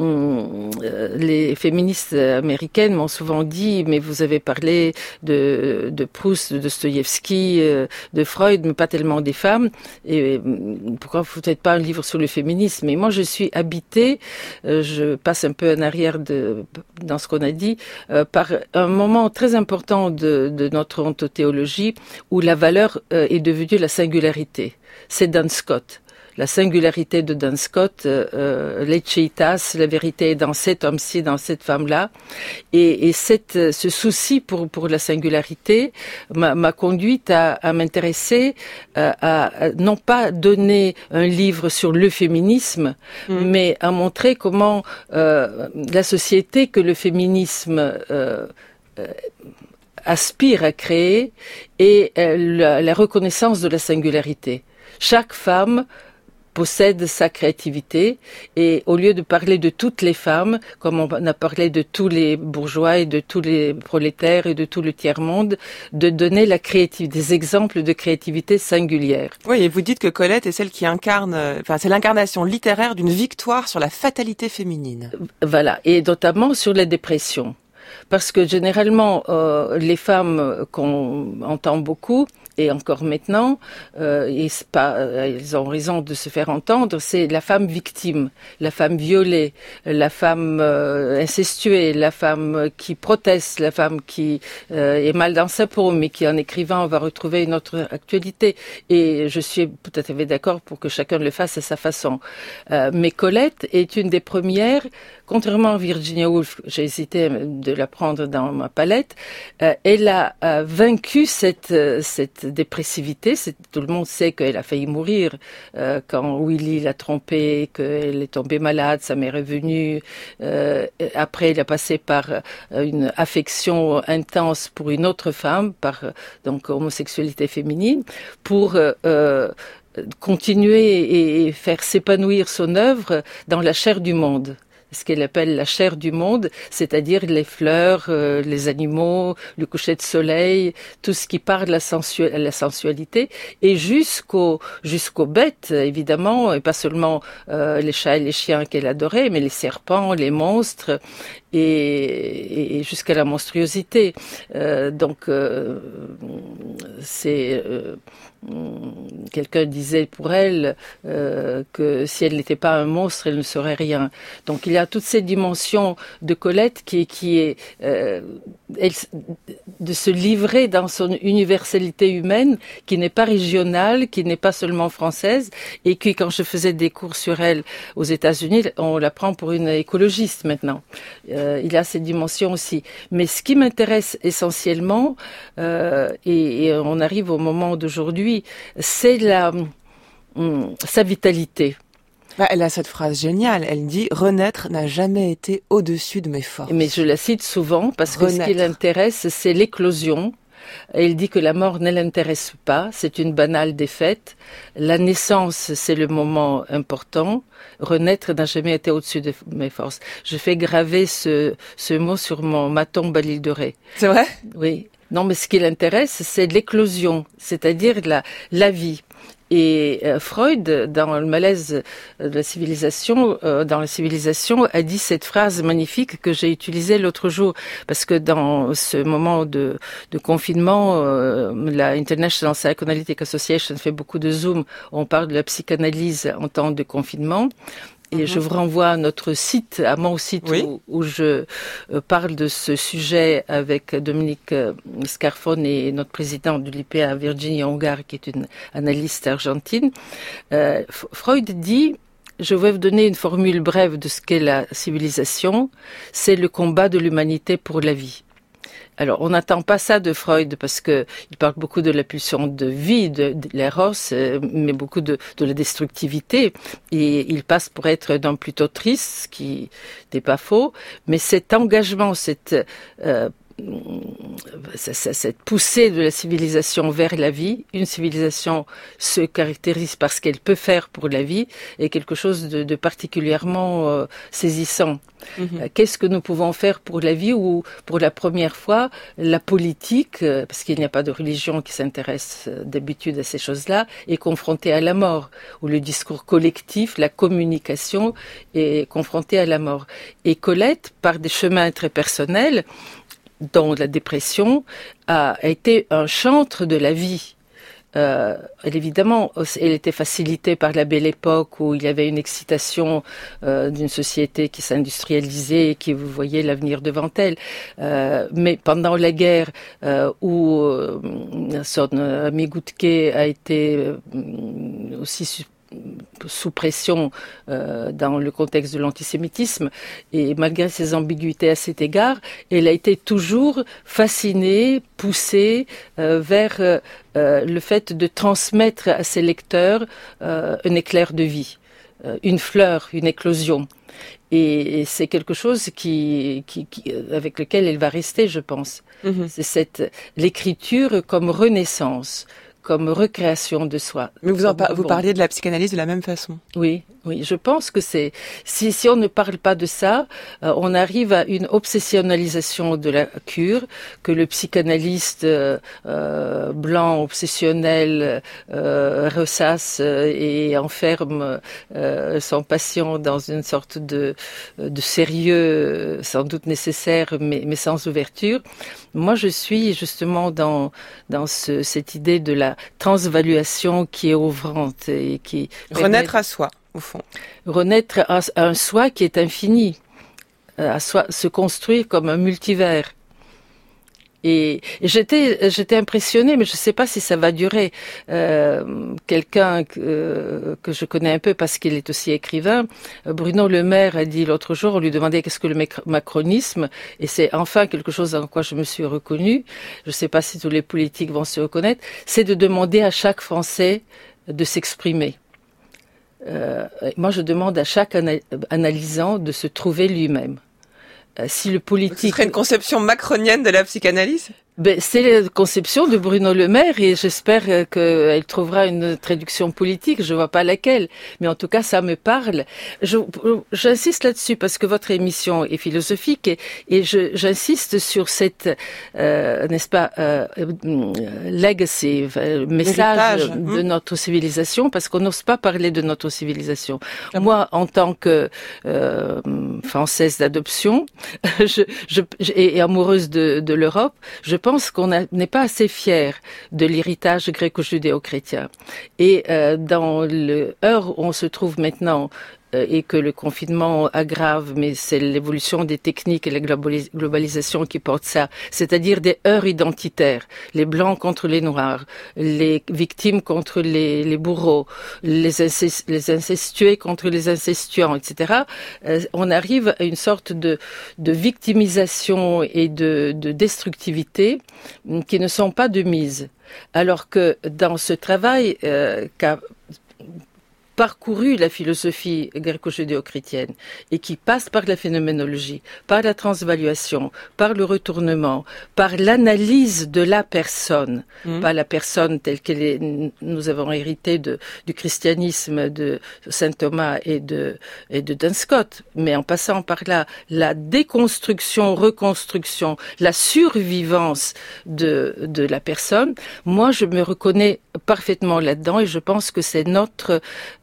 les féministes américaines m'ont souvent dit mais vous avez parlé de Proust, de Dostoïevski, de Freud, mais pas tellement des femmes, et pourquoi vous faites pas un livre sur le féminisme? Et moi je suis habitée, je passe un peu en arrière dans ce qu'on a dit, par un moment très important de notre ontothéologie où la valeur est devenue la singularité. C'est Duns Scott. La singularité de Duns Scott, l'Echeitas, la vérité est dans cet homme-ci, dans cette femme-là. Et ce souci pour la singularité m'a conduite à m'intéresser, à non pas donner un livre sur le féminisme, mais à montrer comment la société que le féminisme aspire à créer et la reconnaissance de la singularité. Chaque femme possède sa créativité et au lieu de parler de toutes les femmes, comme on a parlé de tous les bourgeois et de tous les prolétaires et de tout le tiers-monde, de donner des exemples de créativité singulière. Oui, et vous dites que Colette est celle qui incarne, c'est l'incarnation littéraire d'une victoire sur la fatalité féminine. Voilà, et notamment sur la dépression. Parce que généralement, les femmes qu'on entend beaucoup, et encore maintenant, ils ont raison de se faire entendre, c'est la femme victime, la femme violée, la femme incestuée, la femme qui proteste, la femme qui est mal dans sa peau, mais qui en écrivant va retrouver une autre actualité. Et je suis tout à fait d'accord pour que chacun le fasse à sa façon. Mais Colette est une des premières, contrairement à Virginia Woolf, j'ai hésité de la prendre dans ma palette, elle a vaincu cette dépressivité. Tout le monde sait qu'elle a failli mourir quand Willy l'a trompée, qu'elle est tombée malade, sa mère est venue. Après, elle a passé par une affection intense pour une autre femme, par donc homosexualité féminine, pour continuer et faire s'épanouir son œuvre dans la chair du monde. Ce qu'elle appelle la chair du monde, c'est-à-dire les fleurs, les animaux, le coucher de soleil, tout ce qui parle de la sensualité, et jusqu'aux bêtes, évidemment, et pas seulement les chats et les chiens qu'elle adorait, mais les serpents, les monstres, et jusqu'à la monstruosité. Quelqu'un disait pour elle que si elle n'était pas un monstre, elle ne serait rien. Donc il y a toutes ces dimensions de Colette qui est de se livrer dans son universalité humaine, qui n'est pas régionale, qui n'est pas seulement française, et qui, quand je faisais des cours sur elle aux États-Unis, on la prend pour une écologiste maintenant. Il y a ces dimensions aussi. Mais ce qui m'intéresse essentiellement, et on arrive au moment d'aujourd'hui, c'est sa vitalité. Elle a cette phrase géniale, elle dit « Renaître n'a jamais été au-dessus de mes forces ». Mais je la cite souvent parce que ce qui l'intéresse, c'est l'éclosion. Elle dit que la mort ne l'intéresse pas, c'est une banale défaite. La naissance, c'est le moment important. Renaître n'a jamais été au-dessus de mes forces. Je fais graver ce mot sur ma tombe à l'île de Ré. C'est vrai ? Oui. Non, mais ce qui l'intéresse, c'est l'éclosion, c'est-à-dire la vie. Et Freud, dans le malaise de la civilisation, a dit cette phrase magnifique que j'ai utilisée l'autre jour, parce que dans ce moment de confinement, la International Psychoanalytic Association fait beaucoup de Zoom, on parle de la psychanalyse en temps de confinement. Et je vous renvoie à notre site, à mon site, oui, où je parle de ce sujet avec Dominique Scarfone et notre présidente de l'IPA, Virginia Ongar, qui est une analyste argentine. Freud dit, je vais vous donner une formule brève de ce qu'est la civilisation, c'est le combat de l'humanité pour la vie. Alors, on n'attend pas ça de Freud parce que il parle beaucoup de la pulsion de vie, de l'éros, mais beaucoup de la destructivité. Et il passe pour être d'un plutôt triste, ce qui n'est pas faux. Mais cet engagement, cette poussée de la civilisation vers la vie, une civilisation se caractérise par ce qu'elle peut faire pour la vie, est quelque chose de particulièrement saisissant. Qu'est-ce que nous pouvons faire pour la vie, ou pour la première fois la politique, parce qu'il n'y a pas de religion qui s'intéresse d'habitude à ces choses-là, est confrontée à la mort, où le discours collectif, la communication est confrontée à la mort. Et Colette, par des chemins très personnels, dont la dépression, a été un chantre de la vie. Évidemment, elle était facilitée par la Belle Époque où il y avait une excitation d'une société qui s'industrialisait et qui voyait l'avenir devant elle. Mais pendant la guerre, où son ami Goutke a été aussi sous pression dans le contexte de l'antisémitisme, et malgré ses ambiguïtés à cet égard, elle a été toujours fascinée, poussée vers le fait de transmettre à ses lecteurs un éclair de vie, une fleur, une éclosion. Et c'est quelque chose avec lequel elle va rester, je pense. C'est l'écriture comme renaissance, comme recréation de soi. Mais vous parliez de la psychanalyse de la même façon. Oui, je pense que si on ne parle pas de ça, on arrive à une obsessionnalisation de la cure, que le psychanalyste blanc, obsessionnel, ressasse et enferme son patient dans une sorte de sérieux, sans doute nécessaire, mais sans ouverture. Moi, je suis justement dans cette idée de la transvaluation qui est ouvrante et qui renaître à soi, au fond. Renaître à un soi qui est infini, à soi, se construire comme un multivers. Et j'étais impressionnée, mais je ne sais pas si ça va durer. Quelqu'un que je connais un peu parce qu'il est aussi écrivain, Bruno Le Maire, a dit l'autre jour, on lui demandait qu'est-ce que le macronisme, et c'est enfin quelque chose dans quoi je me suis reconnue, je ne sais pas si tous les politiques vont se reconnaître, c'est de demander à chaque Français de s'exprimer. Moi, je demande à chaque analysant de se trouver lui-même. Si le politique... Ce serait une conception macronienne de la psychanalyse ? C'est la conception de Bruno Le Maire et j'espère qu'elle trouvera une traduction politique. Je vois pas laquelle, mais en tout cas ça me parle. J'insiste là-dessus parce que votre émission est philosophique et j'insiste sur cette, n'est-ce pas, legacy, message de notre civilisation, parce qu'on n'ose pas parler de notre civilisation. Moi, en tant que française d'adoption, et amoureuse de l'Europe, je pense qu'on n'est pas assez fier de l'héritage gréco-judéo-chrétien. Et dans l'heure où on se trouve maintenant, et que le confinement aggrave, mais c'est l'évolution des techniques et la globalisation qui porte ça, c'est-à-dire des heurts identitaires, les blancs contre les noirs, les victimes contre les bourreaux, les incestués contre les incestuants, etc. On arrive à une sorte de victimisation et de destructivité qui ne sont pas de mise. Alors que dans ce travail qu'a parcouru la philosophie gréco-judéo-chrétienne et qui passe par la phénoménologie, par la transvaluation, par le retournement, par l'analyse de la personne, pas la personne telle qu'elle est. Nous avons hérité du christianisme de saint Thomas et de Duns Scott, mais en passant par là, la déconstruction, reconstruction, la survivance de la personne. Moi, je me reconnais parfaitement là-dedans et je pense que c'est notre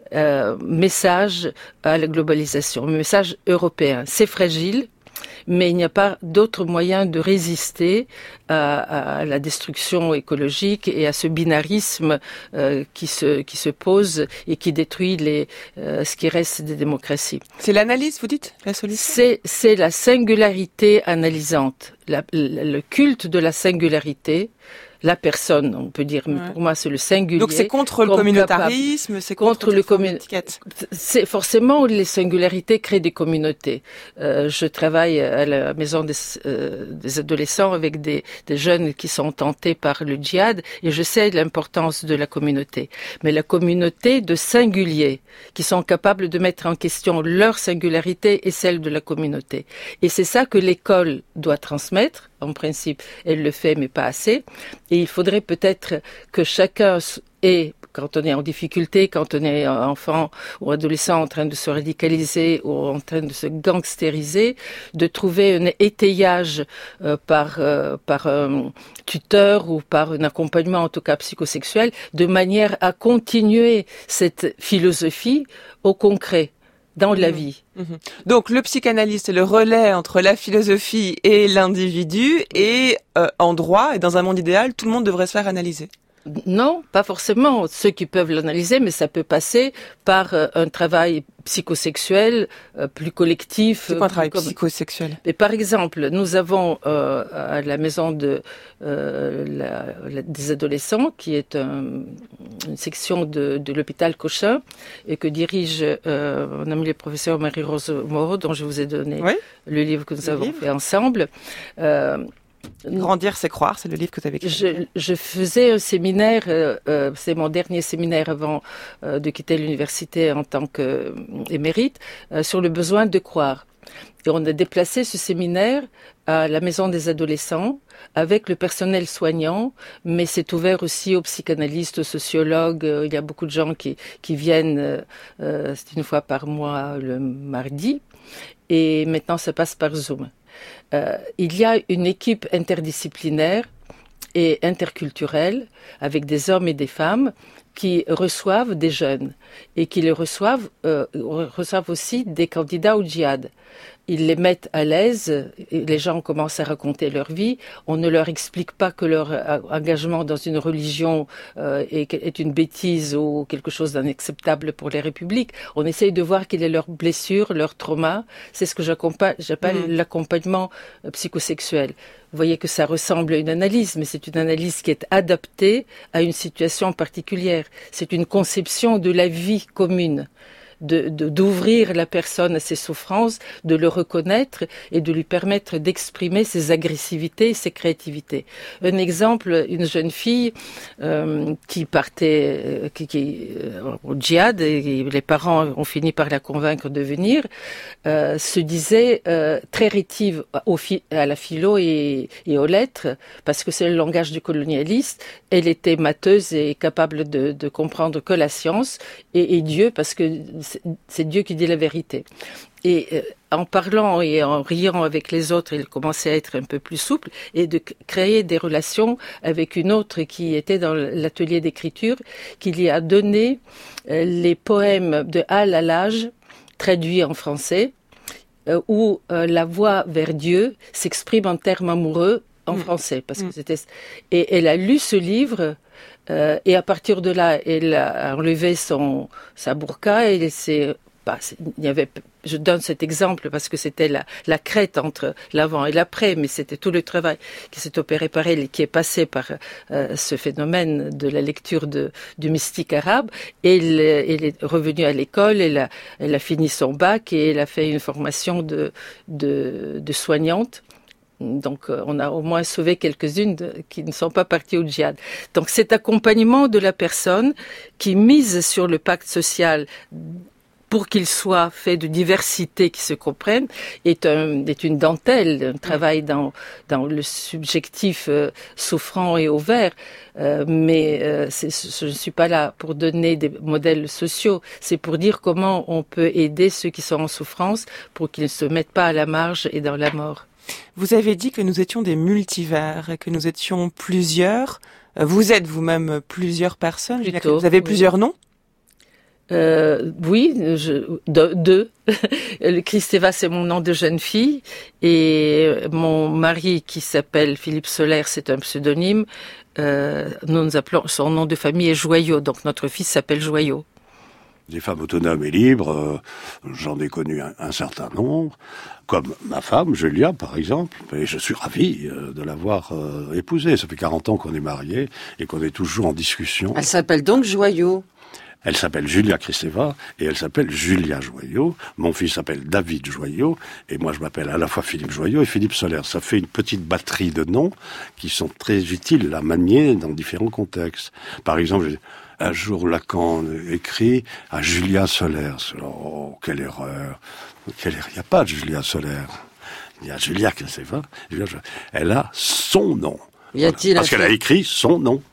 message à la globalisation, un message européen. C'est fragile, mais il n'y a pas d'autre moyen de résister à la destruction écologique et à ce binarisme qui se pose et qui détruit ce qui reste des démocraties. C'est l'analyse, vous dites, la solution? C'est la singularité analysante, le culte de la singularité. La personne, on peut dire, mais pour moi, c'est le singulier. Donc c'est contre le communautarisme, c'est contre le C'est forcément les singularités créent des communautés. Je travaille à la maison des adolescents avec des jeunes qui sont tentés par le djihad et je sais l'importance de la communauté. Mais la communauté de singuliers qui sont capables de mettre en question leur singularité et celle de la communauté. Et c'est ça que l'école doit transmettre. En principe, elle le fait, mais pas assez. Et il faudrait peut-être que chacun ait, quand on est en difficulté, quand on est enfant ou adolescent en train de se radicaliser ou en train de se gangsteriser, de trouver un étayage par un tuteur ou par un accompagnement, en tout cas psychosexuel, de manière à continuer cette philosophie au concret. Dans la vie. Donc le psychanalyste est le relais entre la philosophie et l'individu et en droit et dans un monde idéal, tout le monde devrait se faire analyser. Non, pas forcément. Ceux qui peuvent l'analyser, mais ça peut passer par un travail psychosexuel plus collectif. C'est quoi un travail psychosexuel? Et par exemple, nous avons à la maison des adolescents, qui est une section de l'hôpital Cochin, et que dirige mon ami le professeur Marie-Rose Moreau, dont je vous ai donné le livre que nous avons fait ensemble. Grandir, c'est croire, c'est le livre que tu avais écrit. Je faisais un séminaire, c'est mon dernier séminaire avant de quitter l'université en tant qu'émérite, sur le besoin de croire. Et on a déplacé ce séminaire à la maison des adolescents avec le personnel soignant, mais c'est ouvert aussi aux psychanalystes, aux sociologues. Il y a beaucoup de gens qui viennent, c'est une fois par mois le mardi, et maintenant ça passe par Zoom. Il y a une équipe interdisciplinaire et interculturelle avec des hommes et des femmes qui reçoivent des jeunes et qui les reçoivent aussi des candidats au djihad. Ils les mettent à l'aise, les gens commencent à raconter leur vie, on ne leur explique pas que leur engagement dans une religion est une bêtise ou quelque chose d'inacceptable pour les républiques. On essaye de voir quelle est leur blessure, leur trauma. C'est ce que j'appelle l'accompagnement psychosexuel. Vous voyez que ça ressemble à une analyse, mais c'est une analyse qui est adaptée à une situation particulière. C'est une conception de la vie commune. D'ouvrir la personne à ses souffrances, de le reconnaître et de lui permettre d'exprimer ses agressivités et ses créativités. Un exemple, une jeune fille qui partait au djihad, et les parents ont fini par la convaincre de venir, se disait très rétive à la philo et aux lettres, parce que c'est le langage du colonialiste. Elle était matheuse et capable de comprendre que la science et Dieu, parce que c'est Dieu qui dit la vérité. Et en parlant et en riant avec les autres, il commençait à être un peu plus souple et de créer des relations avec une autre qui était dans l'atelier d'écriture, qui lui a donné les poèmes de Al-Hallaj, traduits en français, où la voie vers Dieu s'exprime en termes amoureux en français. Parce que c'était... Et elle a lu ce livre... et à partir de là, elle a enlevé sa burqa et elle s'est je donne cet exemple parce que c'était la crête entre l'avant et l'après, mais c'était tout le travail qui s'est opéré par elle et qui est passé par ce phénomène de la lecture du mystique arabe. Et elle est revenue à l'école, elle a fini son bac et elle a fait une formation de soignante. Donc, on a au moins sauvé quelques-unes qui ne sont pas parties au djihad. Donc, cet accompagnement de la personne qui mise sur le pacte social pour qu'il soit fait de diversité qui se comprennent, est une dentelle, un travail dans le subjectif souffrant et ouvert. Mais je ne suis pas là pour donner des modèles sociaux, c'est pour dire comment on peut aider ceux qui sont en souffrance pour qu'ils ne se mettent pas à la marge et dans la mort. Vous avez dit que nous étions des multivers et que nous étions plusieurs. Vous êtes vous-même plusieurs personnes. Plutôt, vous avez plusieurs noms? Oui, deux. Le Kristeva, c'est mon nom de jeune fille, et mon mari, qui s'appelle Philippe Soler, c'est un pseudonyme. Nous appelons, son nom de famille est Joyau, donc notre fils s'appelle Joyau. Des femmes autonomes et libres, j'en ai connu un certain nombre, comme ma femme, Julia, par exemple, et je suis ravi de l'avoir épousée. Ça fait 40 ans qu'on est mariés et qu'on est toujours en discussion. Elle s'appelle donc Joyau. Elle s'appelle Julia Kristeva et elle s'appelle Julia Joyau. Mon fils s'appelle David Joyau et moi je m'appelle à la fois Philippe Joyau et Philippe Soler. Ça fait une petite batterie de noms qui sont très utiles à manier dans différents contextes. Par exemple, un jour Lacan écrit à Julia Soler. Oh, quelle erreur. Il n'y a pas de Julia Soler. Il y a Julia Kristeva. Elle a son nom. Parce qu'elle a écrit son nom.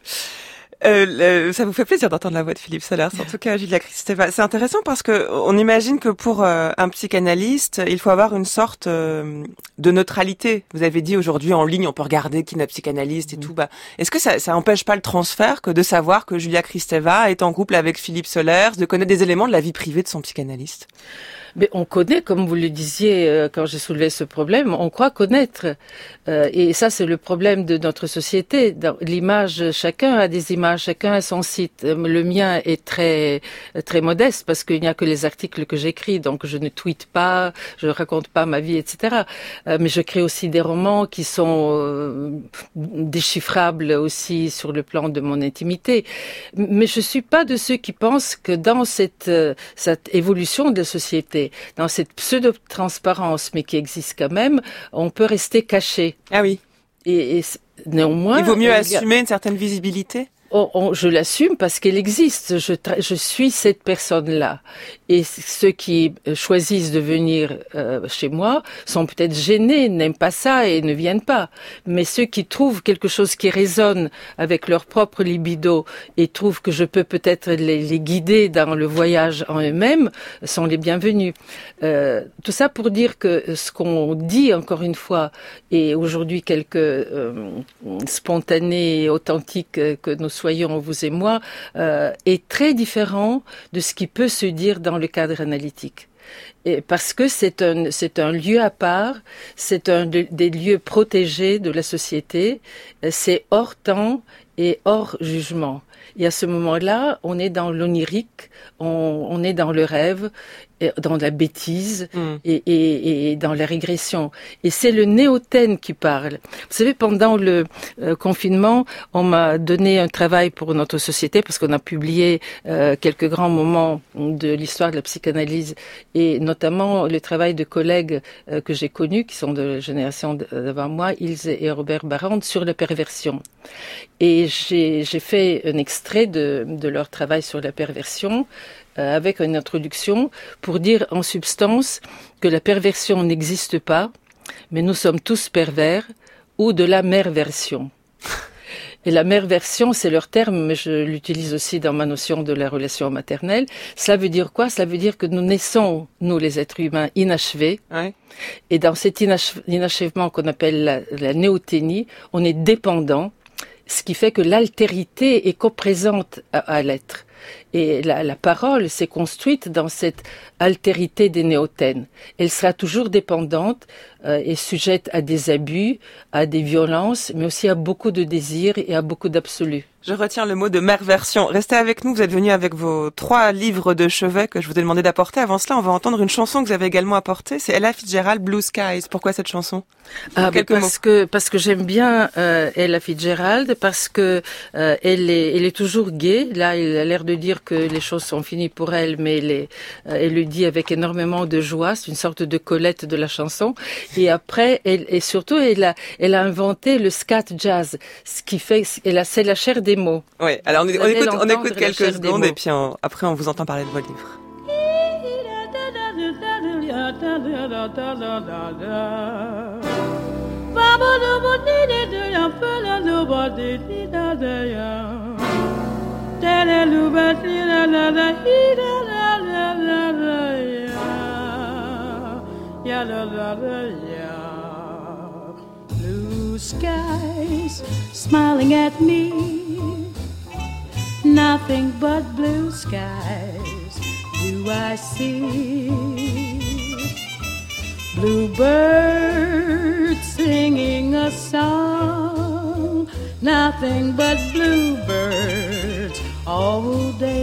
Ça vous fait plaisir d'entendre la voix de Philippe Solers, en tout cas Julia Kristeva. C'est intéressant parce que on imagine que pour un psychanalyste, il faut avoir une sorte de neutralité. Vous avez dit aujourd'hui en ligne, on peut regarder qui est notre psychanalyste et tout. Bah, est-ce que ça empêche pas le transfert que de savoir que Julia Kristeva est en couple avec Philippe Solers, de connaître des éléments de la vie privée de son psychanalyste? Mais on connaît, comme vous le disiez quand j'ai soulevé ce problème, on croit connaître. Et ça, c'est le problème de notre société. Dans l'image, chacun a des images, chacun a son site. Le mien est très très modeste parce qu'il n'y a que les articles que j'écris, donc je ne tweete pas, je ne raconte pas ma vie, etc. Mais je crée aussi des romans qui sont déchiffrables aussi sur le plan de mon intimité. Mais je suis pas de ceux qui pensent que dans cette évolution de la société, dans cette pseudo-transparence, mais qui existe quand même, on peut rester caché. Ah oui. Et néanmoins... Il vaut mieux assumer une certaine visibilité? Je l'assume parce qu'elle existe. Je suis cette personne-là. Et ceux qui choisissent de venir chez moi sont peut-être gênés, n'aiment pas ça et ne viennent pas. Mais ceux qui trouvent quelque chose qui résonne avec leur propre libido et trouvent que je peux peut-être les guider dans le voyage en eux-mêmes sont les bienvenus. Tout ça pour dire que ce qu'on dit, encore une fois, et aujourd'hui quelque spontané et authentique que nous soyons, vous et moi, est très différent de ce qui peut se dire dans le cadre analytique. Et parce que c'est un lieu à part, c'est un des lieux protégés de la société, c'est hors temps et hors jugement. Et à ce moment-là, on est dans l'onirique, on est dans le rêve, dans la bêtise et dans la régression. Et c'est le néothène qui parle. Vous savez, pendant le confinement, on m'a donné un travail pour notre société parce qu'on a publié quelques grands moments de l'histoire de la psychanalyse et notamment le travail de collègues que j'ai connus, qui sont de la génération d'avant moi, Ilse et Robert Barrand, sur la perversion. Et j'ai fait un extrait de leur travail sur la perversion avec une introduction pour dire en substance que la perversion n'existe pas, mais nous sommes tous pervers ou de la merversion. Et la merversion, c'est leur terme, mais je l'utilise aussi dans ma notion de la relation maternelle. Cela veut dire quoi? Cela veut dire que nous naissons, nous les êtres humains, inachevés. Ouais. Et dans cet inachèvement qu'on appelle la néothénie, on est dépendant, ce qui fait que l'altérité est coprésente à l'être. Et la parole s'est construite dans cette altérité des néothènes. Elle sera toujours dépendante est sujette à des abus, à des violences, mais aussi à beaucoup de désirs et à beaucoup d'absolu. Je retiens le mot de merversion. Restez avec nous, vous êtes venus avec vos 3 livres de chevet que je vous ai demandé d'apporter. Avant cela, on va entendre une chanson que vous avez également apportée, c'est Ella Fitzgerald, Blue Skies. Pourquoi cette chanson? Parce que j'aime bien Ella Fitzgerald, parce que elle est toujours gaie. Là, il a l'air de dire que les choses sont finies pour elle, mais elle le dit avec énormément de joie. C'est une sorte de Colette de la chanson. Et après, elle a inventé le scat jazz, ce qui fait, c'est la chair des mots. Oui, alors on écoute quelques secondes et puis après on vous entend parler de vos livres. Blue skies smiling at me, nothing but blue skies do I see. Bluebirds singing a song, nothing but bluebirds all day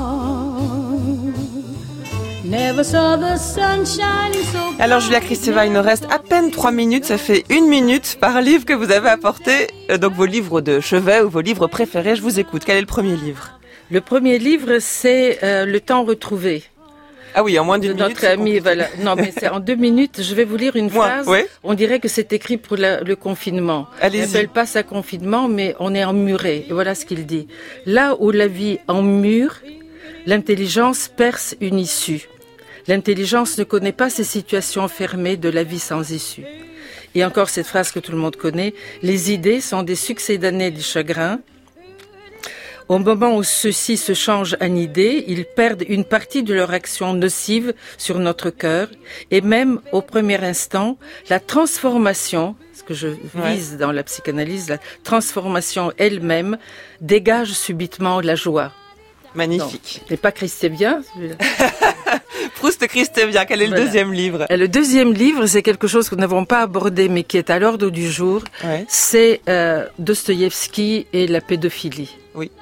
long. Never saw the sun shining so bright. Alors Julia Kristeva, il nous reste à peine 3 minutes, ça fait 1 minute par livre que vous avez apporté. Donc vos livres de chevet ou vos livres préférés, je vous écoute. Quel est le premier livre? Le premier livre, c'est Le temps retrouvé. Ah oui, en moins d'une minute. Notre ami, voilà. Non, mais c'est en 2 minutes. Je vais vous lire une phrase. Oui. On dirait que c'est écrit pour le confinement. Allez-y. On n'appelle pas ça confinement, mais on est emmuré. Et voilà ce qu'il dit. Là où la vie emmure, l'intelligence perce une issue. L'intelligence ne connaît pas ces situations fermées de la vie sans issue. Et encore cette phrase que tout le monde connaît. Les idées sont des succédanés du chagrin. Au moment où ceux-ci se changent en idées, ils perdent une partie de leur action nocive sur notre cœur. Et même au premier instant, la transformation, ce que je vise dans la psychanalyse, la transformation elle-même dégage subitement la joie. Magnifique. Et pas Christébien. Proust Christébien, quel est le deuxième livre? Et le deuxième livre, c'est quelque chose que nous n'avons pas abordé, mais qui est à l'ordre du jour. Ouais. C'est Dostoïevski et la pédophilie. Oui.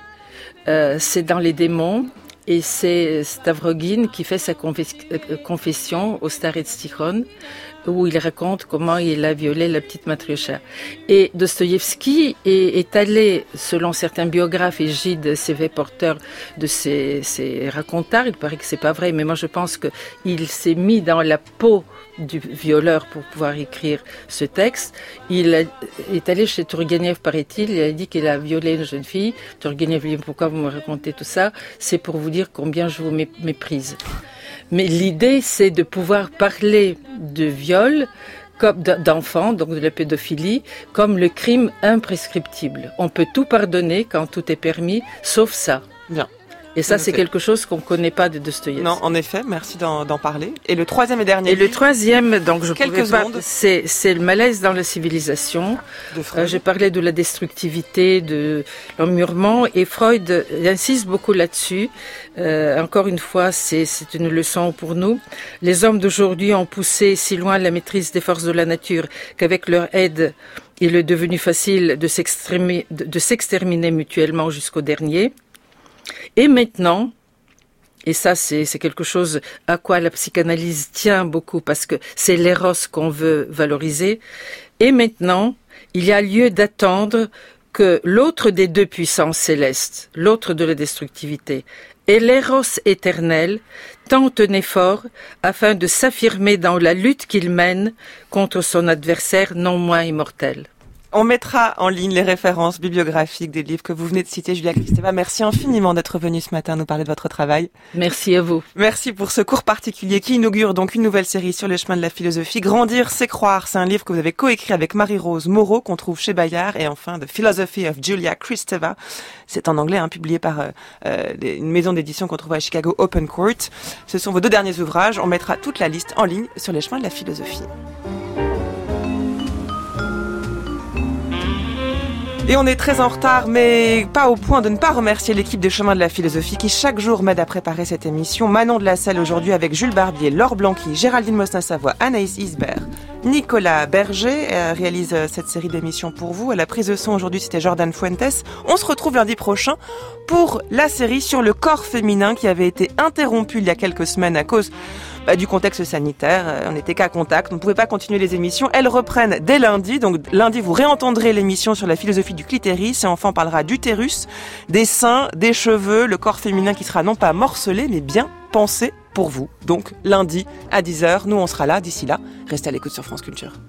C'est dans Les démons, et c'est Stavrogin qui fait sa confession au Starets Tikhon, où il raconte comment il a violé la petite Matryoshka. Et Dostoïevski est allé, selon certains biographes, et Gide Sévé, porteur de ces racontards, il paraît que c'est pas vrai, mais moi je pense que il s'est mis dans la peau du violeur pour pouvoir écrire ce texte. Il est allé chez Turgenev, paraît-il, il a dit qu'il a violé une jeune fille. Turgenev lui dit, pourquoi vous me racontez tout ça? C'est pour vous dire combien je vous méprise. Mais l'idée, c'est de pouvoir parler de viol, comme d'enfants, donc de la pédophilie, comme le crime imprescriptible. On peut tout pardonner quand tout est permis, sauf ça. Bien. Et ça, c'est quelque chose qu'on ne connaît pas de Dostoïevski. Non, en effet, merci d'en parler. Et le troisième et dernier livre. Le troisième, donc je Quelques pouvais pas, secondes. c'est le malaise dans la civilisation. J'ai parlé de la destructivité, de l'emmurement, et Freud insiste beaucoup là-dessus. Encore une fois, c'est une leçon pour nous. Les hommes d'aujourd'hui ont poussé si loin la maîtrise des forces de la nature qu'avec leur aide, il est devenu facile de s'exterminer mutuellement jusqu'au dernier. Et maintenant, et ça c'est quelque chose à quoi la psychanalyse tient beaucoup parce que c'est l'éros qu'on veut valoriser, et maintenant, il y a lieu d'attendre que l'autre des deux puissances célestes, l'autre de la destructivité, et l'éros éternel, tente un effort afin de s'affirmer dans la lutte qu'il mène contre son adversaire non moins immortel. On mettra en ligne les références bibliographiques des livres que vous venez de citer, Julia Kristeva. Merci infiniment d'être venue ce matin nous parler de votre travail. Merci à vous. Merci pour ce cours particulier qui inaugure donc une nouvelle série sur les chemins de la philosophie. Grandir, c'est croire. C'est un livre que vous avez coécrit avec Marie-Rose Moreau, qu'on trouve chez Bayard. Et enfin, The Philosophy of Julia Kristeva. C'est en anglais, publié par une maison d'édition qu'on trouve à Chicago, Open Court. Ce sont vos 2 derniers ouvrages. On mettra toute la liste en ligne sur les chemins de la philosophie. Et on est très en retard, mais pas au point de ne pas remercier l'équipe des Chemins de la Philosophie qui chaque jour m'aide à préparer cette émission. Manon de la Selle aujourd'hui avec Jules Barbier, Laure Blanqui, Géraldine Mosna-Savoie, Anaïs Isbert, Nicolas Berger réalise cette série d'émissions pour vous. À la prise de son aujourd'hui, c'était Jordan Fuentes. On se retrouve lundi prochain pour la série sur le corps féminin qui avait été interrompue il y a quelques semaines à cause du contexte sanitaire. On n'était qu'à contact, on ne pouvait pas continuer les émissions. Elles reprennent dès lundi, donc lundi vous réentendrez l'émission sur la philosophie du clitoris et enfin on parlera d'utérus, des seins, des cheveux, le corps féminin qui sera non pas morcelé mais bien pensé pour vous. Donc lundi à 10h, nous on sera là. D'ici là, restez à l'écoute sur France Culture.